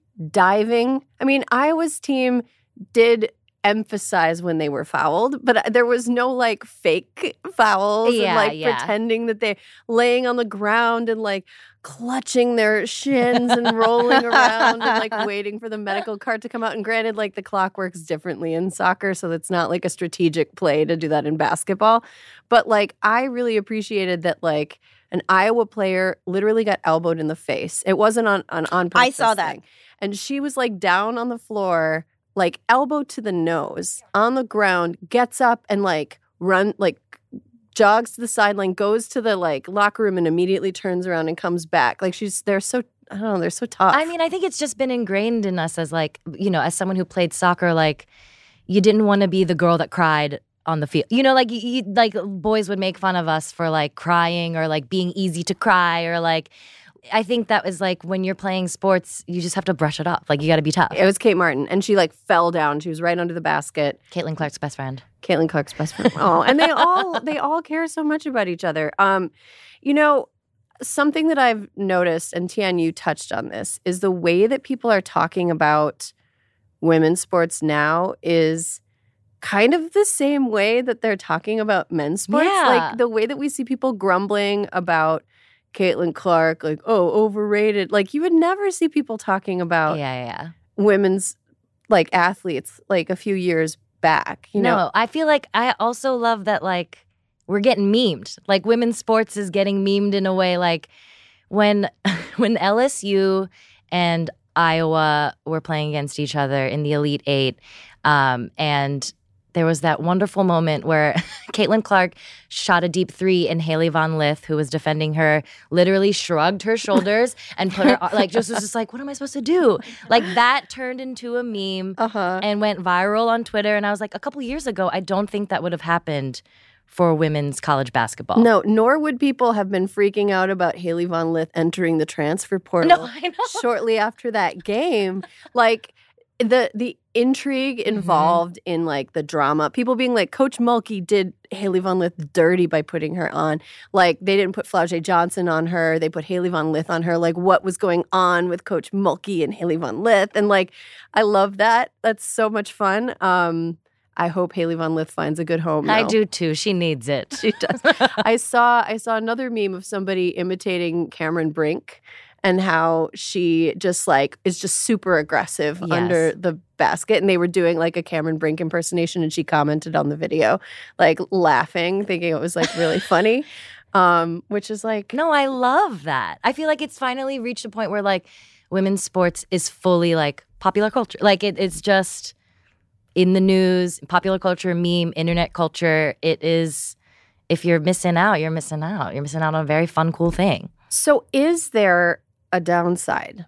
S1: diving. I mean, Iowa's team did emphasize when they were fouled, but there was no like fake fouls
S3: Yeah,
S1: and like
S3: yeah.
S1: pretending that they're laying on the ground and like clutching their shins and rolling around and like waiting for the medical cart to come out. And granted, like the clock works differently in soccer, so it's not like a strategic play to do that in basketball. But like I really appreciated that like an Iowa player literally got elbowed in the face. It wasn't on on, on purpose
S2: I saw that.
S1: thing. And she was like down on the floor, like elbow to the nose on the ground, gets up and like run, like jogs to the sideline, goes to the like locker room and immediately turns around and comes back. Like she's, they're so, I don't know, they're so tough.
S3: I mean, I think it's just been ingrained in us as like, you know, as someone who played soccer, like you didn't want to be the girl that cried on the field. You know, like you, you, like boys would make fun of us for like crying or like being easy to cry or like, I think that was like when you're playing sports, you just have to brush it off. Like you got to be tough.
S1: It was Kate Martin, and she like fell down. She was right under the basket.
S3: Caitlin Clark's best friend.
S1: Caitlin Clark's best friend. Oh, and they all they all care so much about each other. Um, you know, something that I've noticed, and Tian, you touched on this, is the way that people are talking about women's sports now is kind of the same way that they're talking about men's sports.
S3: Yeah.
S1: Like the way that we see people grumbling about Caitlin Clark, like, oh, overrated. Like you would never see people talking about
S3: Yeah, yeah, yeah.
S1: women's like athletes like a few years back. You know,
S3: No, I feel like I also love that like we're getting memed. Like women's sports is getting memed in a way like when when L S U and Iowa were playing against each other in the Elite Eight, um, and there was that wonderful moment where Caitlin Clark shot a deep three and Haley Von Lith, who was defending her, literally shrugged her shoulders and put her, like, just was just like, what am I supposed to do? Like, that turned into a meme
S1: uh-huh.
S3: and went viral on Twitter. And I was like, a couple years ago, I don't think that would have happened for women's college basketball.
S1: No, nor would people have been freaking out about Haley Von Lith entering the transfer portal
S3: No, I know.
S1: shortly after that game. Like, the the intrigue involved mm-hmm. in like the drama, people being like, Coach Mulkey did Haley Von Lith dirty by putting her on. Like they didn't put Flau'jae Johnson on her, they put Haley Von Lith on her. Like what was going on with Coach Mulkey and Haley Von Lith? And like I love that. That's so much fun. Um, I hope Haley Von Lith finds a good home.
S3: I
S1: now.
S3: do too. She needs it.
S1: She does. I saw I saw another meme of somebody imitating Cameron Brink. And how she just like is just super aggressive
S3: Yes.
S1: under the basket. And they were doing like a Cameron Brink impersonation and she commented on the video, like laughing, thinking it was like really funny. Um, which is like
S3: No, I love that. I feel like it's finally reached a point where like women's sports is fully like popular culture. Like it, it's just in the news, popular culture, meme, internet culture. It is, if you're missing out, you're missing out. You're missing out on a very fun, cool thing.
S1: So is there a downside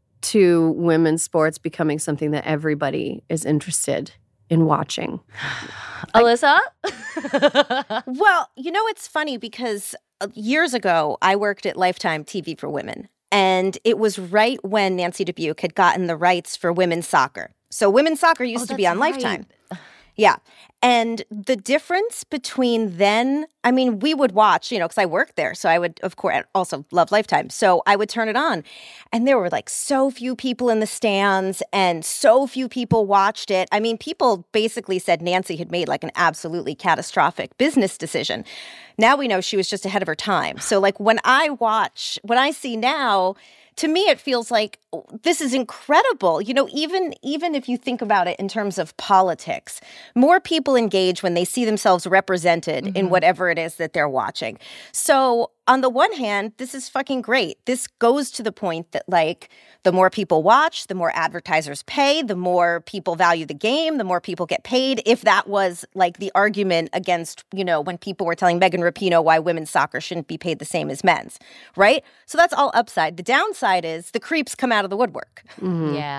S1: to women's sports becoming something that everybody is interested in watching?
S3: Alyssa?
S2: Well, you know, it's funny because years ago, I worked at Lifetime T V for Women. And it was right when Nancy Dubuque had gotten the rights for women's soccer. So women's soccer used
S3: Oh,
S2: to be
S3: that's
S2: on
S3: right.
S2: Lifetime. Yeah. And the difference between then, I mean, we would watch, you know, because I worked there. So I would, of course, also love Lifetime. So I would turn it on. And there were like so few people in the stands and so few people watched it. I mean, people basically said Nancy had made like an absolutely catastrophic business decision. Now we know she was just ahead of her time. So like when I watch, when I see now, to me, it feels like oh, this is incredible. You know, even even if you think about it in terms of politics, more people engage when they see themselves represented mm-hmm. in whatever it is that they're watching. So on the one hand, this is fucking great. This goes to the point that, like, the more people watch, the more advertisers pay, the more people value the game, the more people get paid. If that was, like, the argument against, you know, when people were telling Megan Rapinoe why women's soccer shouldn't be paid the same as men's, right? So that's all upside. The downside is the creeps come out of the woodwork.
S1: Mm-hmm.
S3: Yeah.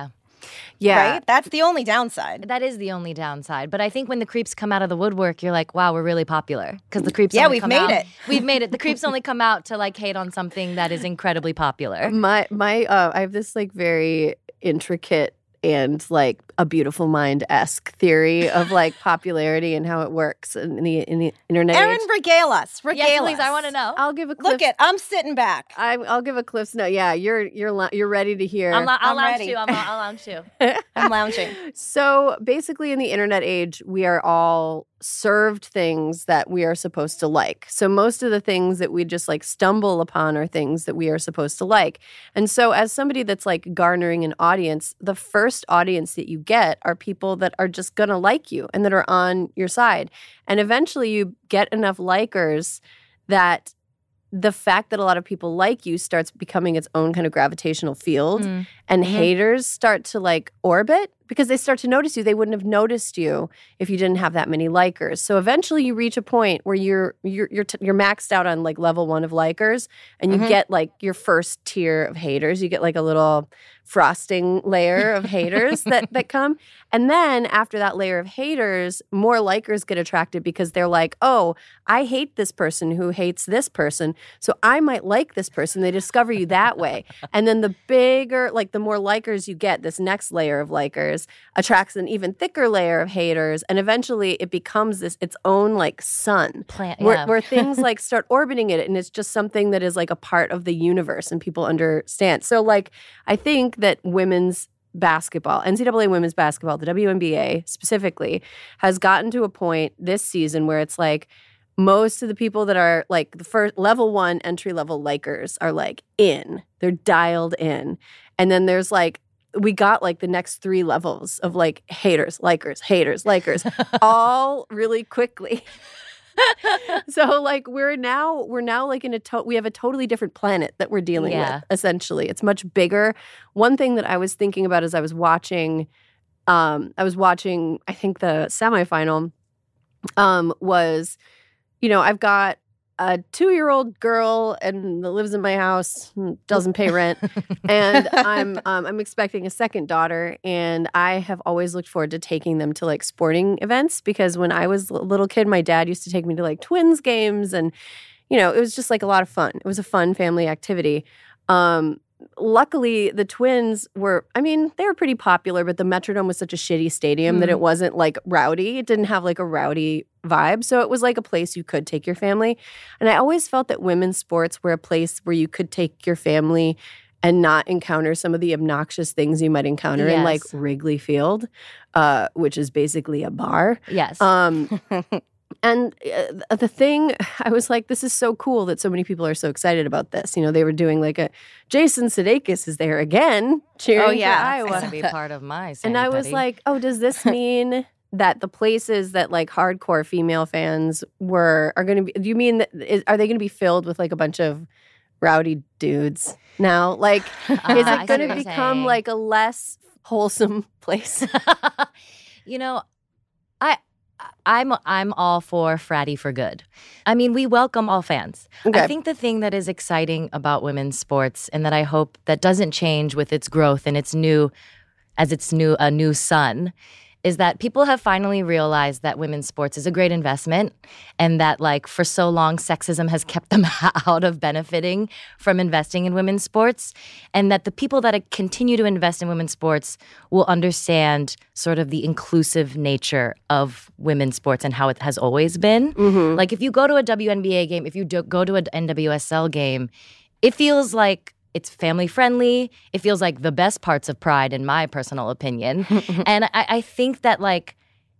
S1: Yeah.
S2: Right? That's the only downside.
S3: That is the only downside. But I think when the creeps come out of the woodwork, you're like, wow, we're really popular. Because the creeps
S2: Yeah,
S3: only
S2: we've
S3: come
S2: made
S3: out-
S2: it.
S3: We've made it. The creeps only come out to like hate on something that is incredibly popular.
S1: My my uh, I have this like very intricate and like a beautiful mind-esque theory of like popularity and how it works in the in the internet
S2: Erin,
S1: age.
S2: regale us. Regale
S3: Yes, please,
S2: us.
S3: I want to know.
S1: I'll give a cliff.
S2: Look it, I'm sitting back.
S1: I, I'll give a Cliff's note. Yeah, you're you're li- you're ready to hear.
S3: I'm, lo- I'll
S2: I'm
S3: lounge
S2: ready.
S3: too. I'm, I'll lounge too.
S2: I'm lounging.
S1: So basically, in the internet age, we are all served things that we are supposed to like. So most of the things that we just like stumble upon are things that we are supposed to like. And so as somebody that's like garnering an audience, the first audience that you get are people that are just going to like you and that are on your side. And eventually you get enough likers that the fact that a lot of people like you starts becoming its own kind of gravitational field.
S3: Mm.
S1: And
S2: Mm-hmm.
S1: haters start to like orbit because they start to notice you. They wouldn't have noticed you if you didn't have that many likers. So eventually you reach a point where you're you're you're, t- you're maxed out on like level one of likers, and you
S2: Mhm.
S1: get like your first tier of haters. You get like a little frosting layer of haters that that come. And then after that layer of haters, more likers get attracted because they're like, oh, I hate this person who hates this person. So I might like this person. They discover you that way. And then the bigger, like the more likers you get, this next layer of likers attracts an even thicker layer of haters. And eventually it becomes this its own like sun.
S3: Plant,
S1: Where,
S3: yeah.
S1: where things like start orbiting it, and it's just something that is like a part of the universe and people understand. So like I think that women's basketball, N C double A women's basketball, the W N B A specifically, has gotten to a point this season where it's like most of the people that are like the first level one entry level likers are like in, they're dialed in. And then there's like, we got like the next three levels of like haters, likers, haters, likers, all really quickly. So like we're now we're now like in a to- we have a totally different planet that we're dealing
S3: Yeah.
S1: with essentially. It's much bigger. One thing that I was thinking about as I was watching um I was watching I think the semifinal um was you know, I've got a two-year-old girl and that lives in my house, doesn't pay rent, and I'm um, I'm expecting a second daughter, and I have always looked forward to taking them to like sporting events because when I was a little kid, my dad used to take me to like Twins games, and you know, it was just like a lot of fun. It was a fun family activity. Um, luckily, the Twins were, I mean, they were pretty popular, but the Metrodome was such a shitty stadium that
S3: Mhm.
S1: it wasn't like rowdy. It didn't have like a rowdy vibe. So it was like a place you could take your family. And I always felt that women's sports were a place where you could take your family and not encounter some of the obnoxious things you might encounter in like
S3: Yes.
S1: Wrigley Field, uh, which is basically a bar.
S3: Yes.
S1: Um, and uh, the thing, I was like, this is so cool that so many people are so excited about this. You know, they were doing like a Jason Sudeikis is there again cheering
S2: Oh, yeah.
S1: for
S3: I
S1: Iowa.
S3: want to be part of my
S1: And I was
S3: sanity.
S1: like, oh, does this mean that the places that like hardcore female fans were are going to be? Do you mean that is, are they going to be filled with like a bunch of rowdy dudes now? Like,
S3: Ah,
S1: is
S3: I
S1: it
S3: see
S1: going
S3: what
S1: to
S3: you're
S1: become
S3: saying.
S1: like a less wholesome place?
S3: You know, I I'm I'm all for fratty for good. I mean, we welcome all fans.
S1: Okay.
S3: I think the thing that is exciting about women's sports and that I hope that doesn't change with its growth and its new as its new a new sun is that people have finally realized that women's sports is a great investment and that like for so long sexism has kept them out of benefiting from investing in women's sports and that the people that continue to invest in women's sports will understand sort of the inclusive nature of women's sports and how it has always been.
S1: Mhm.
S3: Like if you go to a W N B A game, if you do go to an N W S L game, it feels like it's family friendly. It feels like the best parts of Pride, in my personal opinion. And I, I think that like,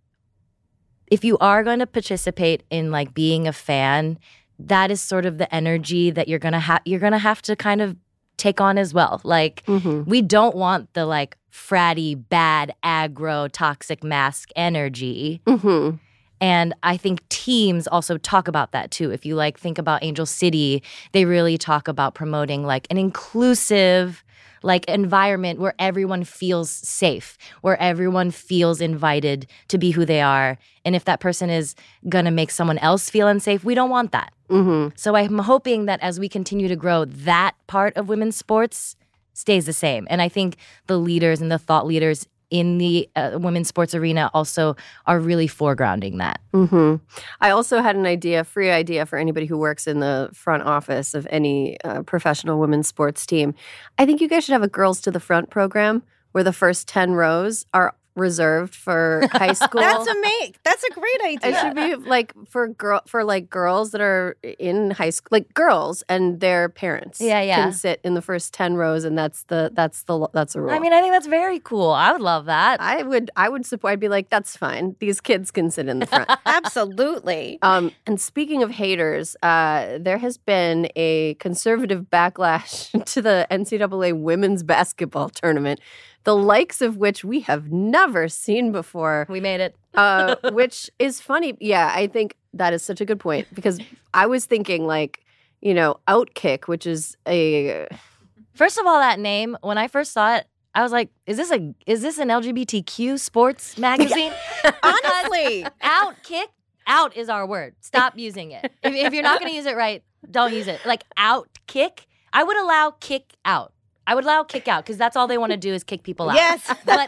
S3: if you are going to participate in like being a fan, that is sort of the energy that you're gonna have. You're gonna have to kind of take on as well. Like,
S1: Mhm.
S3: we don't want the like fratty, bad, aggro, toxic mask energy.
S1: Mhm.
S3: And I think teams also talk about that too. If you like think about Angel City, they really talk about promoting like an inclusive like environment where everyone feels safe, where everyone feels invited to be who they are. And if that person is going to make someone else feel unsafe, we don't want that.
S1: Mhm.
S3: So I'm hoping that as we continue to grow that part of women's sports, stays the same. And I think the leaders and the thought leaders in the uh, women's sports arena also are really foregrounding that.
S1: Mm-hmm. I also had an idea, free idea for anybody who works in the front office of any uh, professional women's sports team. I think you guys should have a Girls to the Front program where the first ten rows are reserved for high school.
S2: That's a make. That's a great idea.
S1: It should be like for girl for like girls that are in high school, like girls and their parents.
S3: Yeah, yeah.
S1: Can sit in the first ten rows, and that's the that's the that's a rule.
S3: I mean, I think that's very cool. I would love that.
S1: I would I would support. I'd be like, that's fine. These kids can sit in the front.
S2: Absolutely.
S1: Um, and speaking of haters, uh, there has been a conservative backlash to the N C double A women's basketball tournament, the likes of which we have never seen before.
S3: We made it.
S1: uh, which is funny. Yeah, I think that is such a good point because I was thinking like, you know, Outkick, which is a
S3: First of all, that name, when I first saw it, I was like, is this a is this an L G B T Q sports magazine?
S2: Honestly.
S3: Outkick, out is our word. Stop using it. If, if you're not going to use it right, don't use it. Like Outkick, I would allow kick out. I would allow kick out because that's all they want to do is kick people out.
S2: Yes.
S3: But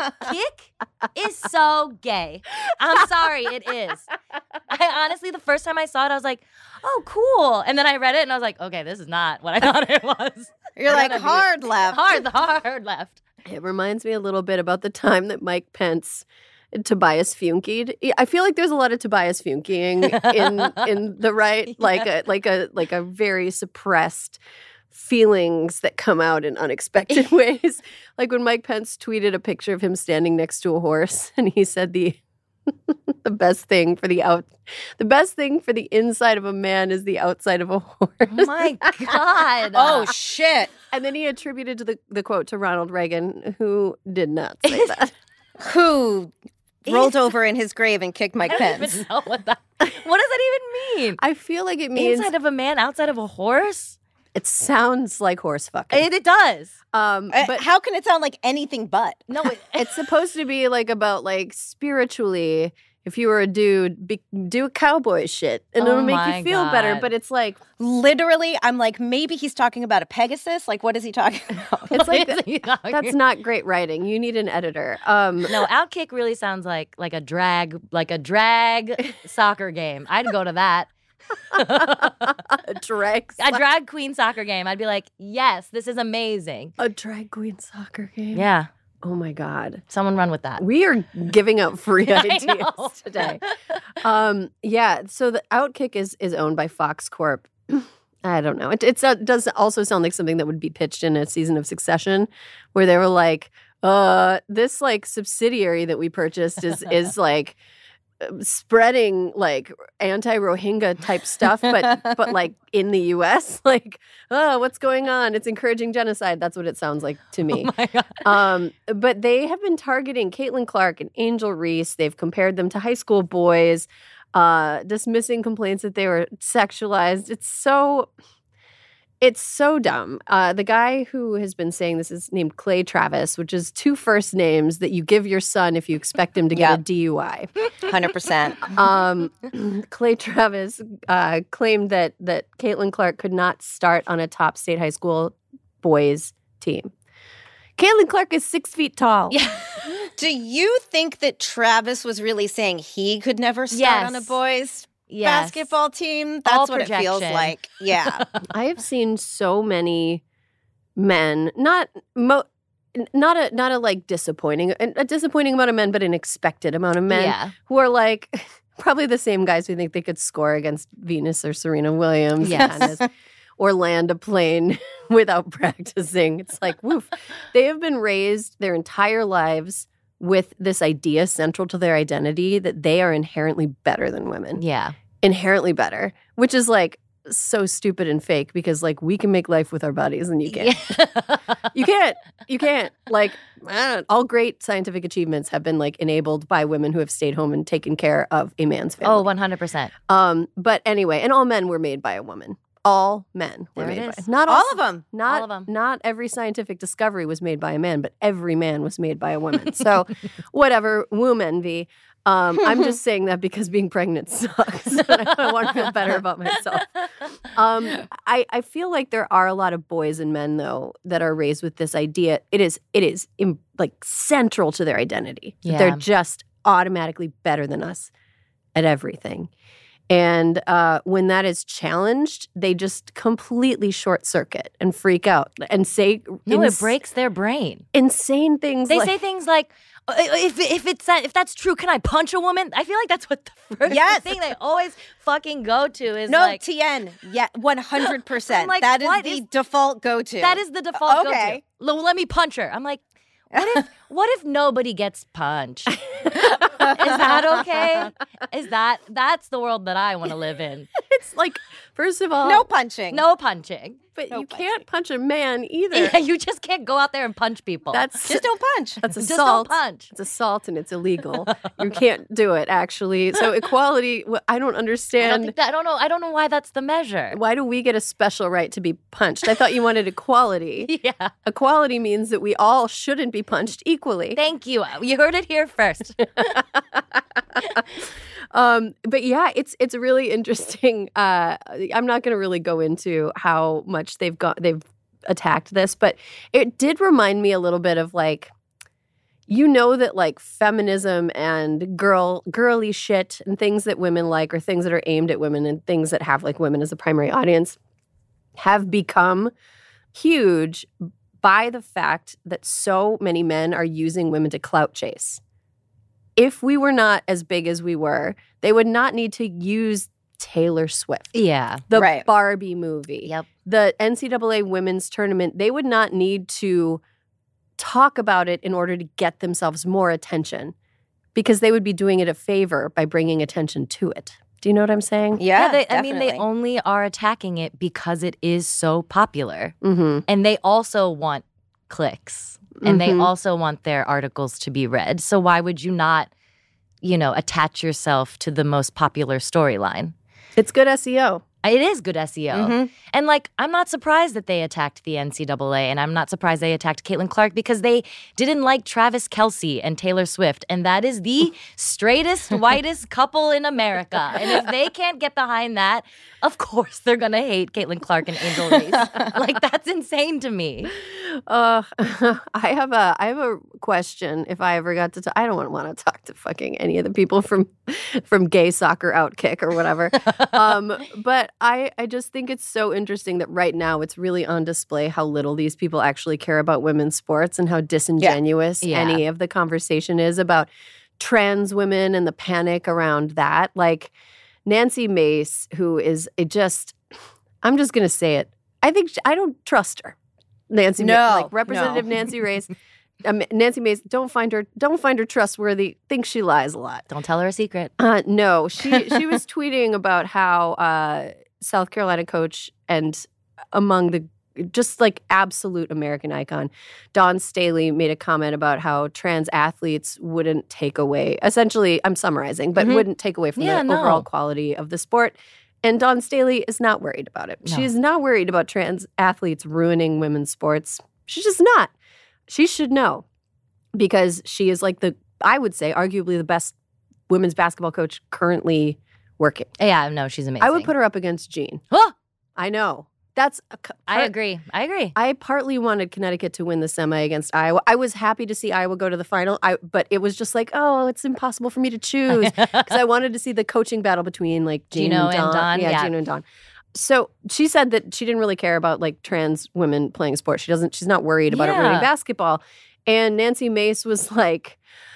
S3: Outkick is so gay. I'm sorry, it is. I honestly, the first time I saw it, I was like, oh, cool. And then I read it and I was like, okay, this is not what I thought it was.
S2: You're like
S3: Gonna be
S2: hard left.
S3: Hard, the hard left.
S1: It reminds me a little bit about the time that Mike Pence Tobias Funkied. I feel like there's a lot of Tobias Funkying in in the right, like a like a like a very suppressed feelings that come out in unexpected ways. Like when Mike Pence tweeted a picture of him standing next to a horse, and he said the the best thing for the out the best thing for the inside of a man is the outside of a horse.
S3: Oh my God.
S2: Oh, shit.
S1: And then he attributed to the, the quote to Ronald Reagan, who did not say that.
S2: Who rolled over in his grave and kicked Mike
S3: I don't
S2: Pence?
S3: even know what that. What does that even mean?
S1: I feel like it means
S3: Inside of a man, outside of a horse?
S1: it sounds like horse fucking.
S3: It, it does.
S1: Um,
S2: Uh,
S1: but
S2: How can it sound like anything but?
S3: No, it,
S1: it's supposed to be like about like spiritually. If you were a dude, be, do cowboy shit, and
S3: Oh
S1: it'll make
S3: my
S1: you feel better.
S3: God.
S1: But it's like
S2: Literally, I'm like, maybe he's talking about a Pegasus. Like, what is he talking about?
S1: it's like
S3: What is he talking
S1: that's not great writing. You need an editor. Um,
S3: No, Outkick really sounds like like a drag, like a drag soccer game. I'd go to that.
S1: a drag
S3: A drag queen soccer game. I'd be like, yes, this is amazing.
S1: a drag queen soccer game.
S3: Yeah,
S1: Oh my god.
S3: someone run with that.
S1: We are giving out free
S3: I
S1: ideas
S3: know.
S1: today. Um, yeah. So the Outkick is is owned by Fox Corp. I don't know. It it's, uh, does also sound like something that would be pitched in a season of Succession, where they were like, "Uh, this like subsidiary that we purchased is is like spreading like anti-Rohingya type stuff, but but like in the U S, like, oh, what's going on? It's encouraging genocide." That's what it sounds like to me.
S3: Oh my God.
S1: Um, but they have been targeting Caitlin Clark and Angel Reese. They've compared them to high school boys, uh, dismissing complaints that they were sexualized. It's so, it's so dumb. Uh, the guy who has been saying this is named Clay Travis, which is two first names that you give your son if you expect him to get
S2: Yep.
S1: a D U I.
S2: one hundred percent.
S1: Um, Clay Travis uh, claimed that that Caitlin Clark could not start on a top state high school boys team. Caitlin Clark is six feet tall.
S3: Yeah.
S2: Do you think that Travis was really saying he could never start
S3: Yes.
S2: on a boys
S3: Yes.
S2: basketball team? That's
S3: All
S2: what it feels
S3: projection.
S2: like. Yeah.
S1: I have seen so many men, not mo- not a not a like disappointing a disappointing amount of men, but an expected amount of men
S3: Yeah.
S1: who are like probably the same guys who think they could score against Venus or Serena Williams.
S3: Yes.
S1: in tennis, or land a plane without practicing. It's like, woof. They have been raised their entire lives with this idea central to their identity that they are inherently better than women.
S3: Yeah.
S1: Inherently better, which is like so stupid and fake because like we can make life with our bodies and you can't. You can't. You can't. Like, I don't know, all great scientific achievements have been like enabled by women who have stayed home and taken care of a man's family.
S3: Oh, one hundred percent.
S1: Um, but anyway, and all men were made by a woman. All men were
S3: There it
S1: made by
S3: is.
S1: not
S2: All
S1: all,
S2: of them.
S1: Not
S3: All of 'em.
S1: Not every scientific discovery was made by a man, but every man was made by a woman. So, whatever, womb envy. Um, I'm just saying that because being pregnant sucks. And I want to feel better about myself. Um, I, I feel like there are a lot of boys and men, though, that are raised with this idea. It is it is in, like central to their identity.
S3: Yeah.
S1: They're just automatically better than us at everything. And uh, when that is challenged, they just completely short circuit and freak out and say
S3: No,
S1: ins-
S3: it breaks their brain.
S1: insane things.
S3: They
S1: like,
S3: say things like, "Uh, "If if it's that, if that's true, can I punch a woman?" I feel like that's what the first
S2: Yes.
S3: thing they always fucking go to is
S2: No,
S3: like,
S2: T N. Yeah, one hundred percent.
S3: I'm like,
S2: That is
S3: what
S2: the
S3: is-
S2: default go-to.
S3: that is the default
S2: Okay.
S3: go-to. L- let me punch her. I'm like, what if what if nobody gets punched? Is that okay? Is that that's the world that I want to live in?
S1: it's like, first of all,
S2: no punching.
S3: No punching.
S1: but
S2: no
S1: you
S2: punching.
S1: can't punch a man either.
S3: Yeah, you just can't go out there and punch people.
S1: That's
S2: Just don't punch.
S1: that's
S3: just
S1: assault.
S3: don't punch.
S1: It's assault and it's illegal. You can't do it, actually. So equality, wh- I don't
S3: I don't,
S1: understand.
S3: think that, I don't know. I don't know why that's the measure.
S1: Why do we get a special right to be punched? I thought you wanted equality.
S3: Yeah.
S1: Equality means that we all shouldn't be punched equally.
S3: Thank you. You heard it here first.
S1: Um, but yeah, it's it's really interesting. Uh, I'm not going to really go into how much they've got they've attacked this, but it did remind me a little bit of like, you know, that like feminism and girl girly shit and things that women like, or things that are aimed at women and things that have like women as a primary audience, have become huge by the fact that so many men are using women to clout chase. If we were not as big as we were, they would not need to use Taylor Swift,
S3: Yeah.
S1: the
S2: Right.
S1: Barbie movie,
S3: Yep.
S1: the N C double A women's tournament. They would not need to talk about it in order to get themselves more attention, because they would be doing it a favor by bringing attention to it. Do you know what I'm saying?
S2: Yeah,
S3: they, I mean, they
S2: definitely.
S3: only are attacking it because it is so popular.
S1: Mm-hmm.
S3: And they also want clicks. And they
S1: Mhm.
S3: also want their articles to be read. So why would you not, you know, attach yourself to the most popular storyline?
S1: It's good S E O.
S3: It is good S E O.
S2: Mhm.
S3: And like, I'm not surprised that they attacked the N C double A, and I'm not surprised they attacked Caitlin Clark, because they didn't like Travis Kelce and Taylor Swift. And that is the straightest, whitest couple in America. And if they can't get behind that, of course they're going to hate Caitlin Clark and Angel Reese. Like, that's insane to me.
S1: Uh, I have a I have a question. If I ever got to, talk, I don't want to talk to fucking any of the people from from Gay Soccer Outkick or whatever. um, but I I just think it's so interesting that right now it's really on display how little these people actually care about women's sports and how disingenuous
S3: Yeah.
S1: any of the conversation is about trans women and the panic around that. Like Nancy Mace, who is it just, I'm just gonna say it. I think she, I don't trust her. Nancy,
S2: No,
S1: Ma- like Representative
S2: no.
S1: Nancy Mace, um, Nancy Mace. Don't find her. Don't find her trustworthy. Think she lies a lot.
S3: Don't tell her a secret.
S1: Uh, no, she she was tweeting about how uh, South Carolina coach and among the just like absolute American icon, Dawn Staley made a comment about how trans athletes wouldn't take away. Essentially, I'm summarizing, but
S2: Mhm.
S1: wouldn't take away from
S3: Yeah,
S1: the
S3: no.
S1: overall quality of the sport. And Dawn Staley is not worried about it.
S3: No.
S1: She's not worried about trans athletes ruining women's sports. She's just not. She should know, because she is like the, I would say, arguably the best women's basketball coach currently working.
S3: Yeah, no, she's amazing.
S1: I would put her up against Jean.
S3: Oh,
S1: I know. That's a, c-
S3: I
S1: part-
S3: agree. I agree.
S1: I partly wanted Connecticut to win the semi against Iowa. I was happy to see Iowa go to the final, I, but it was just like, oh, it's impossible for me to choose, because I wanted to see the coaching battle between like Jean
S3: Gino
S1: and
S3: and
S1: Dawn.
S3: Dawn,
S1: Yeah,
S3: yeah.
S1: Gino and Dawn. So she said that she didn't really care about like trans women playing sports. She doesn't. She's not worried about it
S3: Yeah.
S1: ruining basketball. And Nancy Mace was like,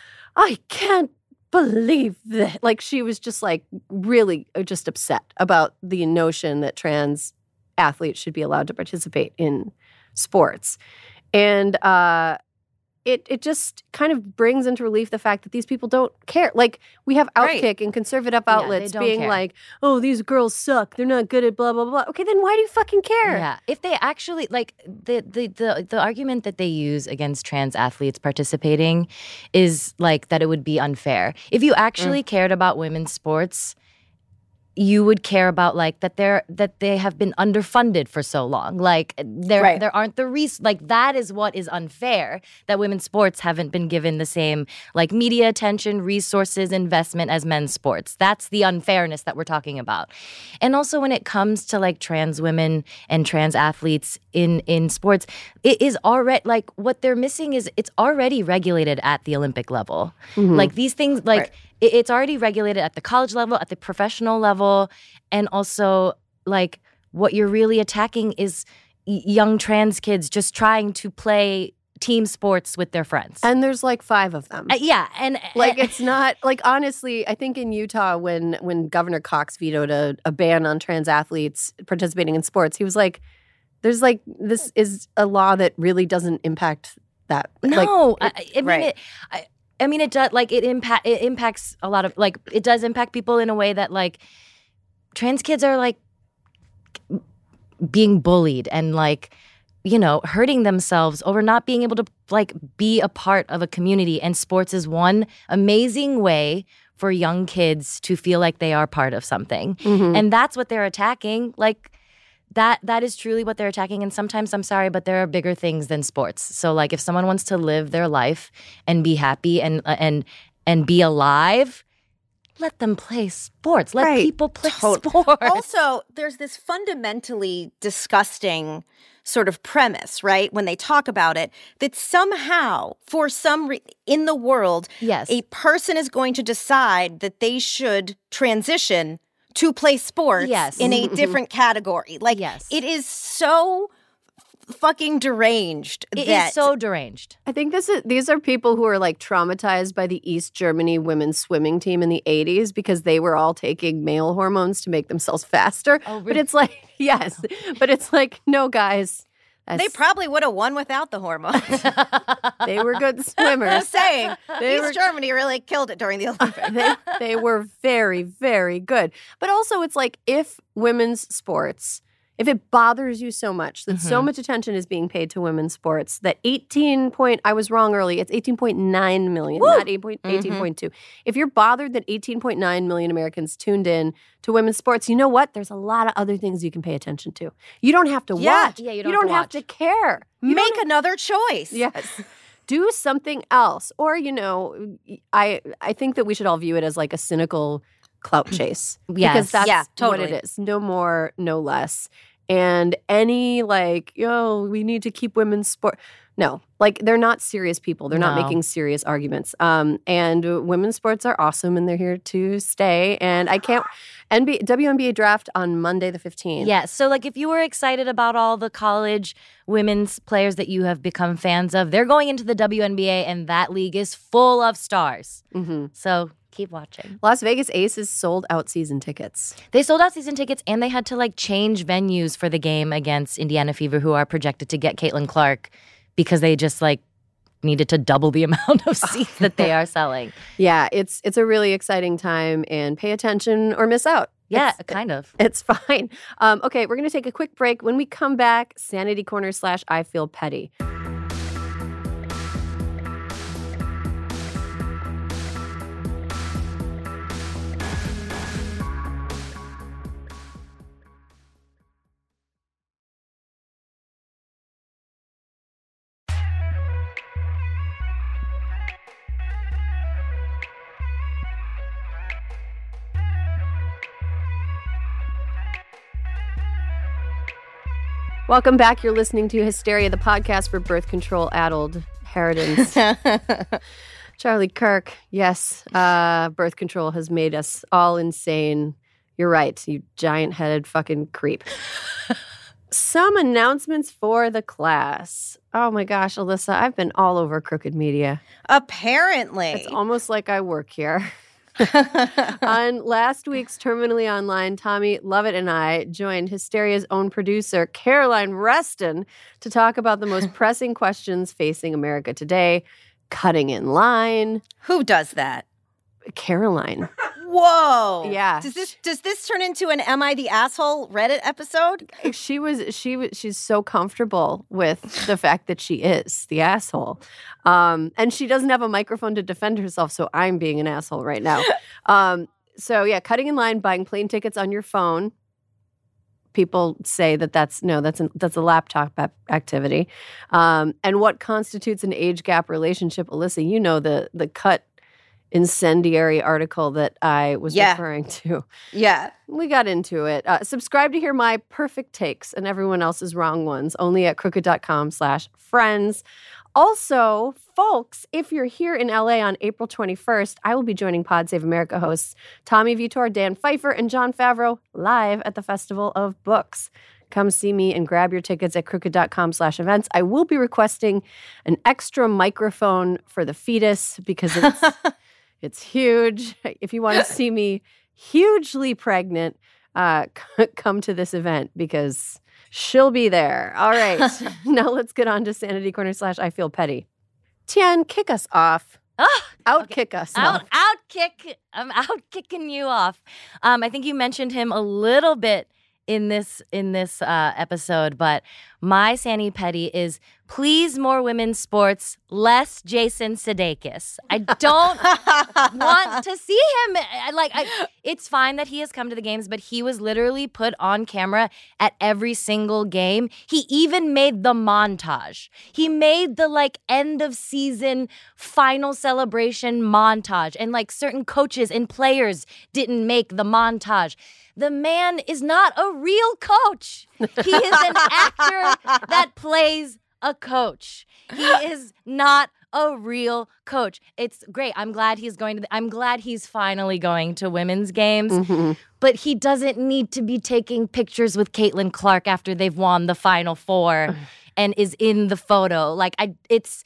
S1: I can't believe that. Like she was just like really uh, just upset about the notion that trans athletes should be allowed to participate in sports. And uh, it it just kind of brings into relief the fact that these people don't care. Like we have
S2: Right.
S1: Outkick and conservative
S3: Yeah, they
S1: outlets
S3: don't
S1: being
S3: care.
S1: like, oh, these girls suck. They're not good at blah, blah, blah. Okay, then why do you fucking care?
S3: Yeah, if they actually like the, the the the argument that they use against trans athletes participating is like that it would be unfair. If you actually cared about women's sports, you would care about like that they're that they have been underfunded for so long. Like there
S2: Right.
S3: there aren't the res- like that is what is unfair, that women's sports haven't been given the same like media attention, resources, investment as men's sports. That's the unfairness that we're talking about. And also when it comes to like trans women and trans athletes in in sports, it is already like what they're missing is it's already regulated at the Olympic level. Like these things like
S2: Right.
S3: it- it's already regulated at the college level, at the professional level, and also like what you're really attacking is y- young trans kids just trying to play team sports with their friends.
S1: And there's like five of them.
S3: Uh, yeah, and
S1: Like it's not like honestly, I think in Utah when when Governor Cox vetoed a, a ban on trans athletes participating in sports, he was like, "There's like this is a law that really doesn't impact that." Like,
S3: no, I, I mean
S2: right.
S3: it. I, I mean, it does. Like, it impact. It impacts a lot of. Like, it does impact people in a way that, like, trans kids are like being bullied and like, you know, hurting themselves over not being able to like be a part of a community. And sports is one amazing way for young kids to feel like they are part of something,
S1: mhm.
S3: and that's what they're attacking. Like. That that is truly what they're attacking. And sometimes, I'm sorry, but there are bigger things than sports. So, like, if someone wants to live their life and be happy and uh, and and be alive, let them play sports. Let
S1: Right.
S3: people play
S2: Tot-
S3: sports.
S2: Also, there's this fundamentally disgusting sort of premise, right? When they talk about it, that somehow, for some re- in the world,
S3: Yes.
S2: a person is going to decide that they should transition to play sports
S3: Yes.
S2: in a different category. Like,
S3: Yes.
S2: it is so fucking deranged
S3: It
S2: that
S3: is so deranged.
S1: I think this is these are people who are like traumatized by the East Germany women's swimming team in the eighties because they were all taking male hormones to make themselves faster.
S3: Oh,
S1: But
S3: really?
S1: it's like, yes, but it's like, no, guys.
S2: they
S1: that's-
S2: probably would have won without the hormones.
S1: they were good
S2: I'm
S1: swimmers.
S2: saying,
S1: They
S2: East
S1: were-
S2: Germany really killed it during the Olympics.
S1: they, they were very, very good. But also, it's like if women's sports, if it bothers you so much that so
S3: Mhm.
S1: much attention is being paid to women's sports, that eighteen point, I was wrong early, it's eighteen point nine million, not eight point, eighteen point two. If you're bothered that eighteen point nine million Americans tuned in to women's sports, you know what? There's a lot of other things you can pay attention to. You don't have to
S2: Yeah.
S1: watch.
S3: Yeah, you
S1: you
S3: don't
S1: don't,
S3: have to
S1: have to care. You
S2: Make
S1: don't
S2: another choice.
S1: Yes. Do something else. Or, you know, I I think that we should all view it as like a cynical clout chase.
S3: Yes.
S1: Because that's
S2: Yeah,
S1: what
S2: totally.
S1: it is. No more, no less. And any like, yo, we need to keep women's sport. No, like they're not serious people. They're not
S3: No.
S1: making serious arguments. Um, and uh, women's sports are awesome and they're here to stay. And I can't, N B A, W N B A draft on Monday the fifteenth.
S3: Yeah. So, like, if you were excited about all the college women's players that you have become fans of, they're going into the W N B A, and that league is full of stars.
S1: Mm-hmm.
S3: So keep watching.
S1: Las Vegas Aces sold out season tickets.
S3: They sold out season tickets, and they had to like change venues for the game against Indiana Fever, who are projected to get Caitlin Clark, because they just like needed to double the amount of seats that they are selling.
S1: Yeah, it's it's a really exciting time, and pay attention or miss out.
S3: Yeah,
S1: It's-
S3: kind of.
S1: It's fine. Um, okay, we're going to take a quick break. When we come back, Sanity Corner slash I Feel Petty. Welcome back. You're listening to Hysteria, the podcast for birth control addled Harridans. Charlie Kirk, yes, uh, birth control has made us all insane. You're right, you giant-headed fucking creep. Some announcements for the class. Oh my gosh, Alyssa, I've been all over Crooked Media.
S2: Apparently.
S1: It's almost like I work here. On last week's Terminally Online, Tommy Lovett and I joined Hysteria's own producer, Caroline Reston, to talk about the most pressing questions facing America today. Cutting in line.
S2: Who does that?
S1: Caroline.
S2: Whoa.
S1: Yeah.
S2: Does this does this turn into an Am I the Asshole Reddit episode?
S1: She was she was she's so comfortable with the fact that she is the asshole. Um, and she doesn't have a microphone to defend herself, so I'm being an asshole right now. Um, so yeah, cutting in line, buying plane tickets on your phone. People say that that's no, that's an, that's a laptop ap- activity. Um, and what constitutes an age gap relationship, Alyssa? You know the the cut incendiary article that I was
S2: Yeah.
S1: referring to.
S2: Yeah.
S1: We got into it. Uh, subscribe to hear my perfect takes and everyone else's wrong ones. Only at crooked.com slash friends. Also, folks, if you're here in L A on April twenty-first, I will be joining Pod Save America hosts Tommy Vitor, Dan Pfeiffer, and Jon Favreau live at the Festival of Books. Come see me and grab your tickets at crooked.com slash events. I will be requesting an extra microphone for the fetus because it's it's huge. If you want to see me hugely pregnant, uh, come to this event because she'll be there. All right. Now let's get on to Sanity Corner slash I Feel Petty. Tian, kick us off.
S3: Ah,
S1: Out
S3: okay.
S1: kick us
S3: Out,
S1: off.
S3: out kick. I'm out kicking you off. Um, I think you mentioned him a little bit in this in this uh, episode, but my Sanity Petty is please more women's sports, less Jason Sudeikis. I don't want to see him. I- Like, I, it's fine that he has come to the games, but he was literally put on camera at every single game. He even made the montage. He made the like end of season final celebration montage, and like certain coaches and players didn't make the montage. The man is not a real coach. He is an actor that plays a coach. He is not a real coach. It's great. I'm glad he's going to the, I'm glad he's finally going to women's games.
S1: Mhm.
S3: But he doesn't need to be taking pictures with Caitlin Clark after they've won the Final Four and is in the photo. Like I it's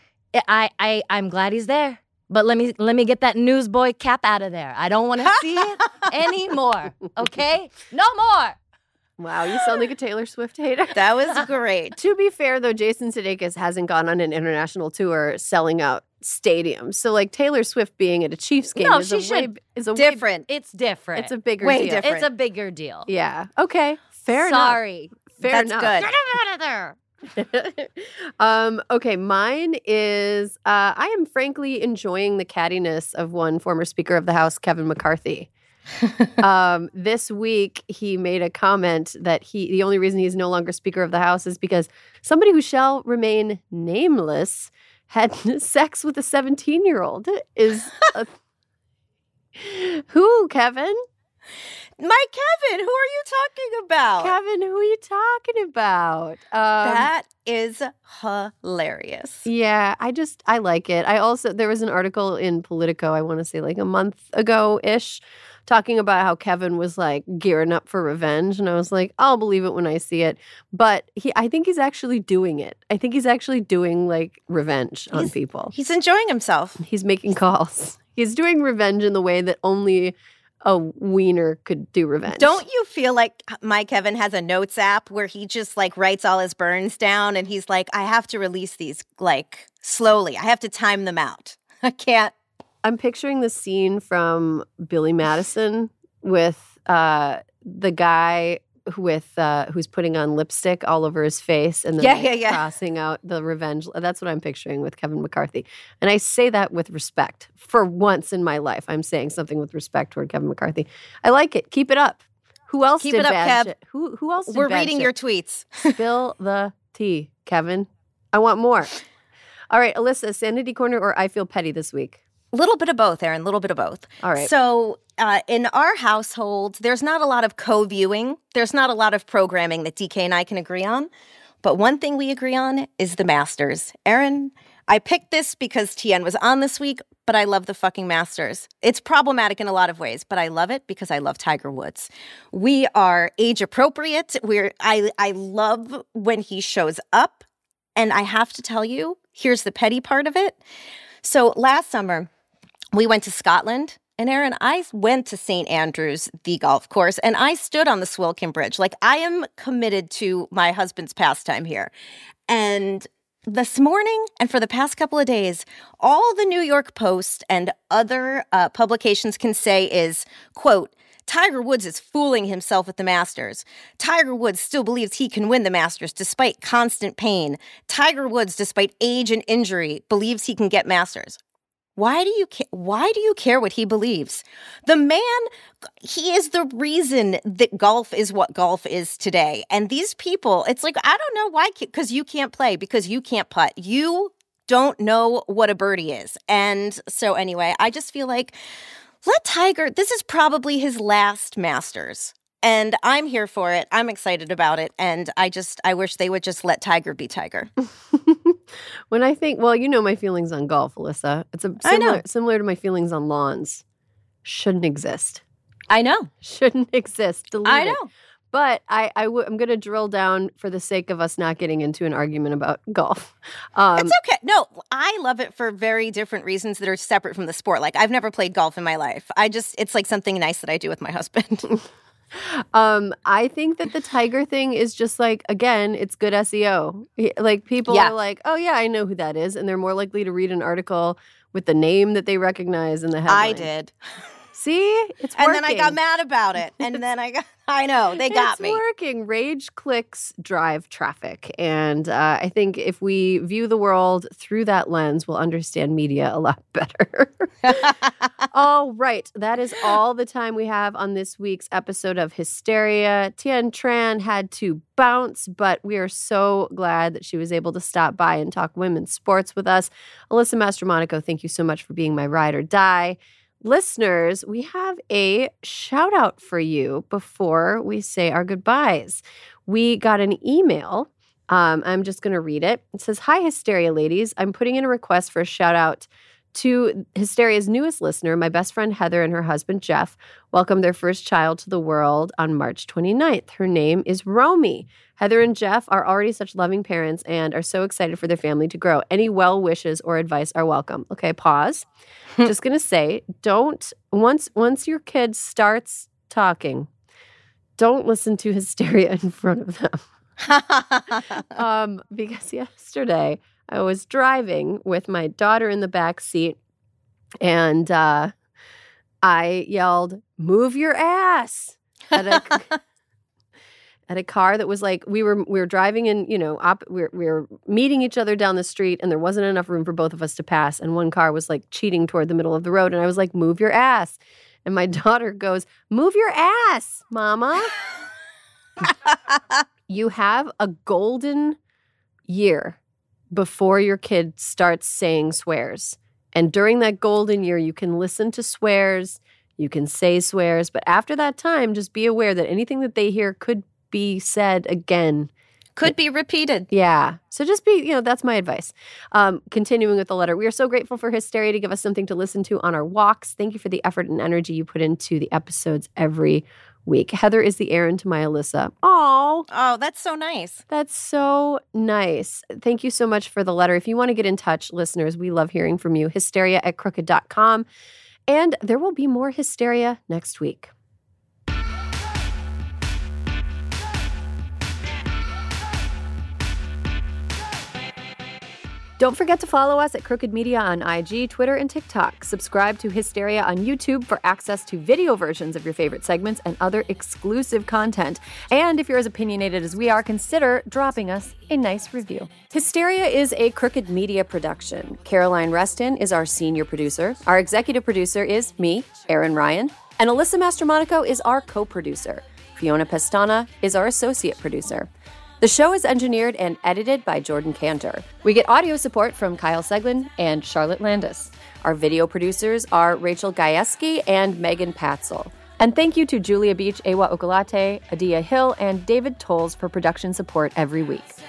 S3: I I I'm glad he's there. But let me let me get that newsboy cap out of there. I don't want to see it anymore. Okay? No more.
S1: Wow, you sound like a Taylor Swift hater.
S2: That was great.
S1: To be fair, though, Jason Sudeikis hasn't gone on an international tour selling out stadiums. So, like, Taylor Swift being at a Chiefs game
S3: No,
S1: is,
S3: she
S1: a way,
S3: should-
S1: is a way-
S2: Different.
S3: It's different.
S1: it's a bigger
S2: Way
S1: deal.
S2: different.
S3: It's a bigger deal.
S1: Yeah. Okay. Fair enough.
S3: Sorry.
S1: Fair
S2: That's
S1: enough.
S2: good.
S3: Get him out of there.
S1: um, okay, mine is uh, I am frankly enjoying the cattiness of one former Speaker of the House, Kevin McCarthy. um, this week, he made a comment that he the only reason he's no longer Speaker of the House is because somebody who shall remain nameless had sex with a seventeen-year-old. Is a, who, Kevin?
S2: My Kevin, who are you talking about?
S1: Kevin, who are you talking about? Um,
S2: That is hilarious.
S1: Yeah, I just, I like it. I also, there was an article in Politico, I want to say like a month ago-ish, talking about how Kevin was like gearing up for revenge. And I was like, I'll believe it when I see it. But he, I think he's actually doing it. I think he's actually doing like revenge on
S2: He's-
S1: people.
S2: He's enjoying himself.
S1: He's making calls. He's doing revenge in the way that only a wiener could do revenge.
S2: Don't you feel like my Kevin has a notes app where he just like writes all his burns down and he's like, I have to release these like slowly. I have to time them out. I can't.
S1: I'm picturing the scene from Billy Madison with uh, the guy with uh, who's putting on lipstick all over his face and then
S2: Yeah,
S1: like,
S2: yeah, yeah.
S1: crossing out the revenge. That's what I'm picturing with Kevin McCarthy. And I say that with respect. For once in my life, I'm saying something with respect toward Kevin McCarthy. I like it. Keep it up. Who else
S2: Keep
S1: did
S2: it up,
S1: bad
S2: Kev.
S1: shit? Who, who else did
S2: We're
S1: bad
S2: reading
S1: shit?
S2: your tweets.
S1: Spill the tea, Kevin. I want more. All right, Alyssa, Sanity Corner or I Feel Petty this week?
S2: A little bit of both, Erin, a little bit of both.
S1: All right.
S2: So uh, in our household, there's not a lot of co-viewing. There's not a lot of programming that D K and I can agree on. But one thing we agree on is the Masters. Erin, I picked this because Tien was on this week, but I love the fucking Masters. It's problematic in a lot of ways, but I love it because I love Tiger Woods. We are age appropriate. We're I I love when he shows up. And I have to tell you, here's the petty part of it. So last summer, we went to Scotland, and Erin, I went to Saint Andrews, the golf course, and I stood on the Swilcan Bridge. Like, I am committed to my husband's pastime here. And this morning, and for the past couple of days, all the New York Post and other uh, publications can say is, quote, Tiger Woods is fooling himself at the Masters. Tiger Woods still believes he can win the Masters despite constant pain. Tiger Woods, despite age and injury, believes he can get Masters. Why do you ca- why do you care what he believes? The man, he is the reason that golf is what golf is today. And these people, it's like, I don't know why, because you can't play, because you can't putt. You don't know what a birdie is. And so anyway, I just feel like, let Tiger, this is probably his last Masters. And I'm here for it. I'm excited about it. And I just, I wish they would just let Tiger be Tiger.
S1: When I think, well, you know my feelings on golf, Alyssa. It's a
S2: I know.
S1: similar, similar to my feelings on lawns. Shouldn't exist.
S2: I know.
S1: Shouldn't exist. Delete
S2: I
S1: it.
S2: know.
S1: But I, I w- I'm going to drill down for the sake of us not getting into an argument about golf. Um,
S2: It's okay. No, I love it for very different reasons that are separate from the sport. Like, I've never played golf in my life. I just, it's like something nice that I do with my husband.
S1: Um, I think that the Tiger thing is just like, again, it's good S E O. He- Like people
S2: Yeah.
S1: are like, oh yeah, I know who that is. And they're more likely to read an article with the name that they recognize in the headline.
S2: I did.
S1: See? It's
S2: And
S1: working.
S2: then I got mad about it. And then I got, I know, they got
S1: it's
S2: me.
S1: working. Rage clicks drive traffic. And uh, I think if we view the world through that lens, we'll understand media a lot better. All right. That is all the time we have on this week's episode of Hysteria. Tien Tran had to bounce, but we are so glad that she was able to stop by and talk women's sports with us. Alyssa Mastromonaco, thank you so much for being my ride or die. Listeners, we have a shout out for you before we say our goodbyes. We got an email. Um, I'm just going to read it. It says, "Hi, Hysteria ladies. I'm putting in a request for a shout out to Hysteria's newest listener. My best friend Heather and her husband Jeff welcomed their first child to the world on March twenty-ninth. Her name is Romy. Heather and Jeff are already such loving parents and are so excited for their family to grow. Any well wishes or advice are welcome." Okay, pause. Just gonna say, don't once once your kid starts talking, don't listen to Hysteria in front of them. um, because yesterday I was driving with my daughter in the back seat, and uh, I yelled, "Move your ass!" at a at a car that was like, we were we were driving in, you know, op, we, were, we were meeting each other down the street, and there wasn't enough room for both of us to pass, and one car was like cheating toward the middle of the road, and I was like, "Move your ass!" And my daughter goes, "Move your ass, Mama." You have a golden year before your kid starts saying swears. And during that golden year, you can listen to swears, you can say swears, but after that time, just be aware that anything that they hear could be said again.
S2: Could be repeated.
S1: Yeah. So just be, you know, that's my advice. Um, continuing with the letter, we are so grateful for Hysteria to give us something to listen to on our walks. Thank you for the effort and energy you put into the episodes every week. Heather is the Aaron to my Alyssa. Oh,
S2: Oh, that's so nice.
S1: that's so nice. Thank you so much for the letter. If you want to get in touch, listeners, we love hearing from you. Hysteria at crooked dot com. And there will be more Hysteria next week. Don't forget to follow us at Crooked Media on I G, Twitter, and TikTok. Subscribe to Hysteria on YouTube for access to video versions of your favorite segments and other exclusive content. And if you're as opinionated as we are, consider dropping us a nice review. Hysteria is a Crooked Media production. Caroline Reston is our senior producer. Our executive producer is me, Aaron Ryan. And Alyssa Mastromonaco is our co-producer. Fiona Pestana is our associate producer. The show is engineered and edited by Jordan Cantor. We get audio support from Kyle Seglin and Charlotte Landis. Our video producers are Rachel Gajewski and Megan Patzel. And thank you to Julia Beach, Ewa Okalate, Adia Hill, and David Tolles for production support every week.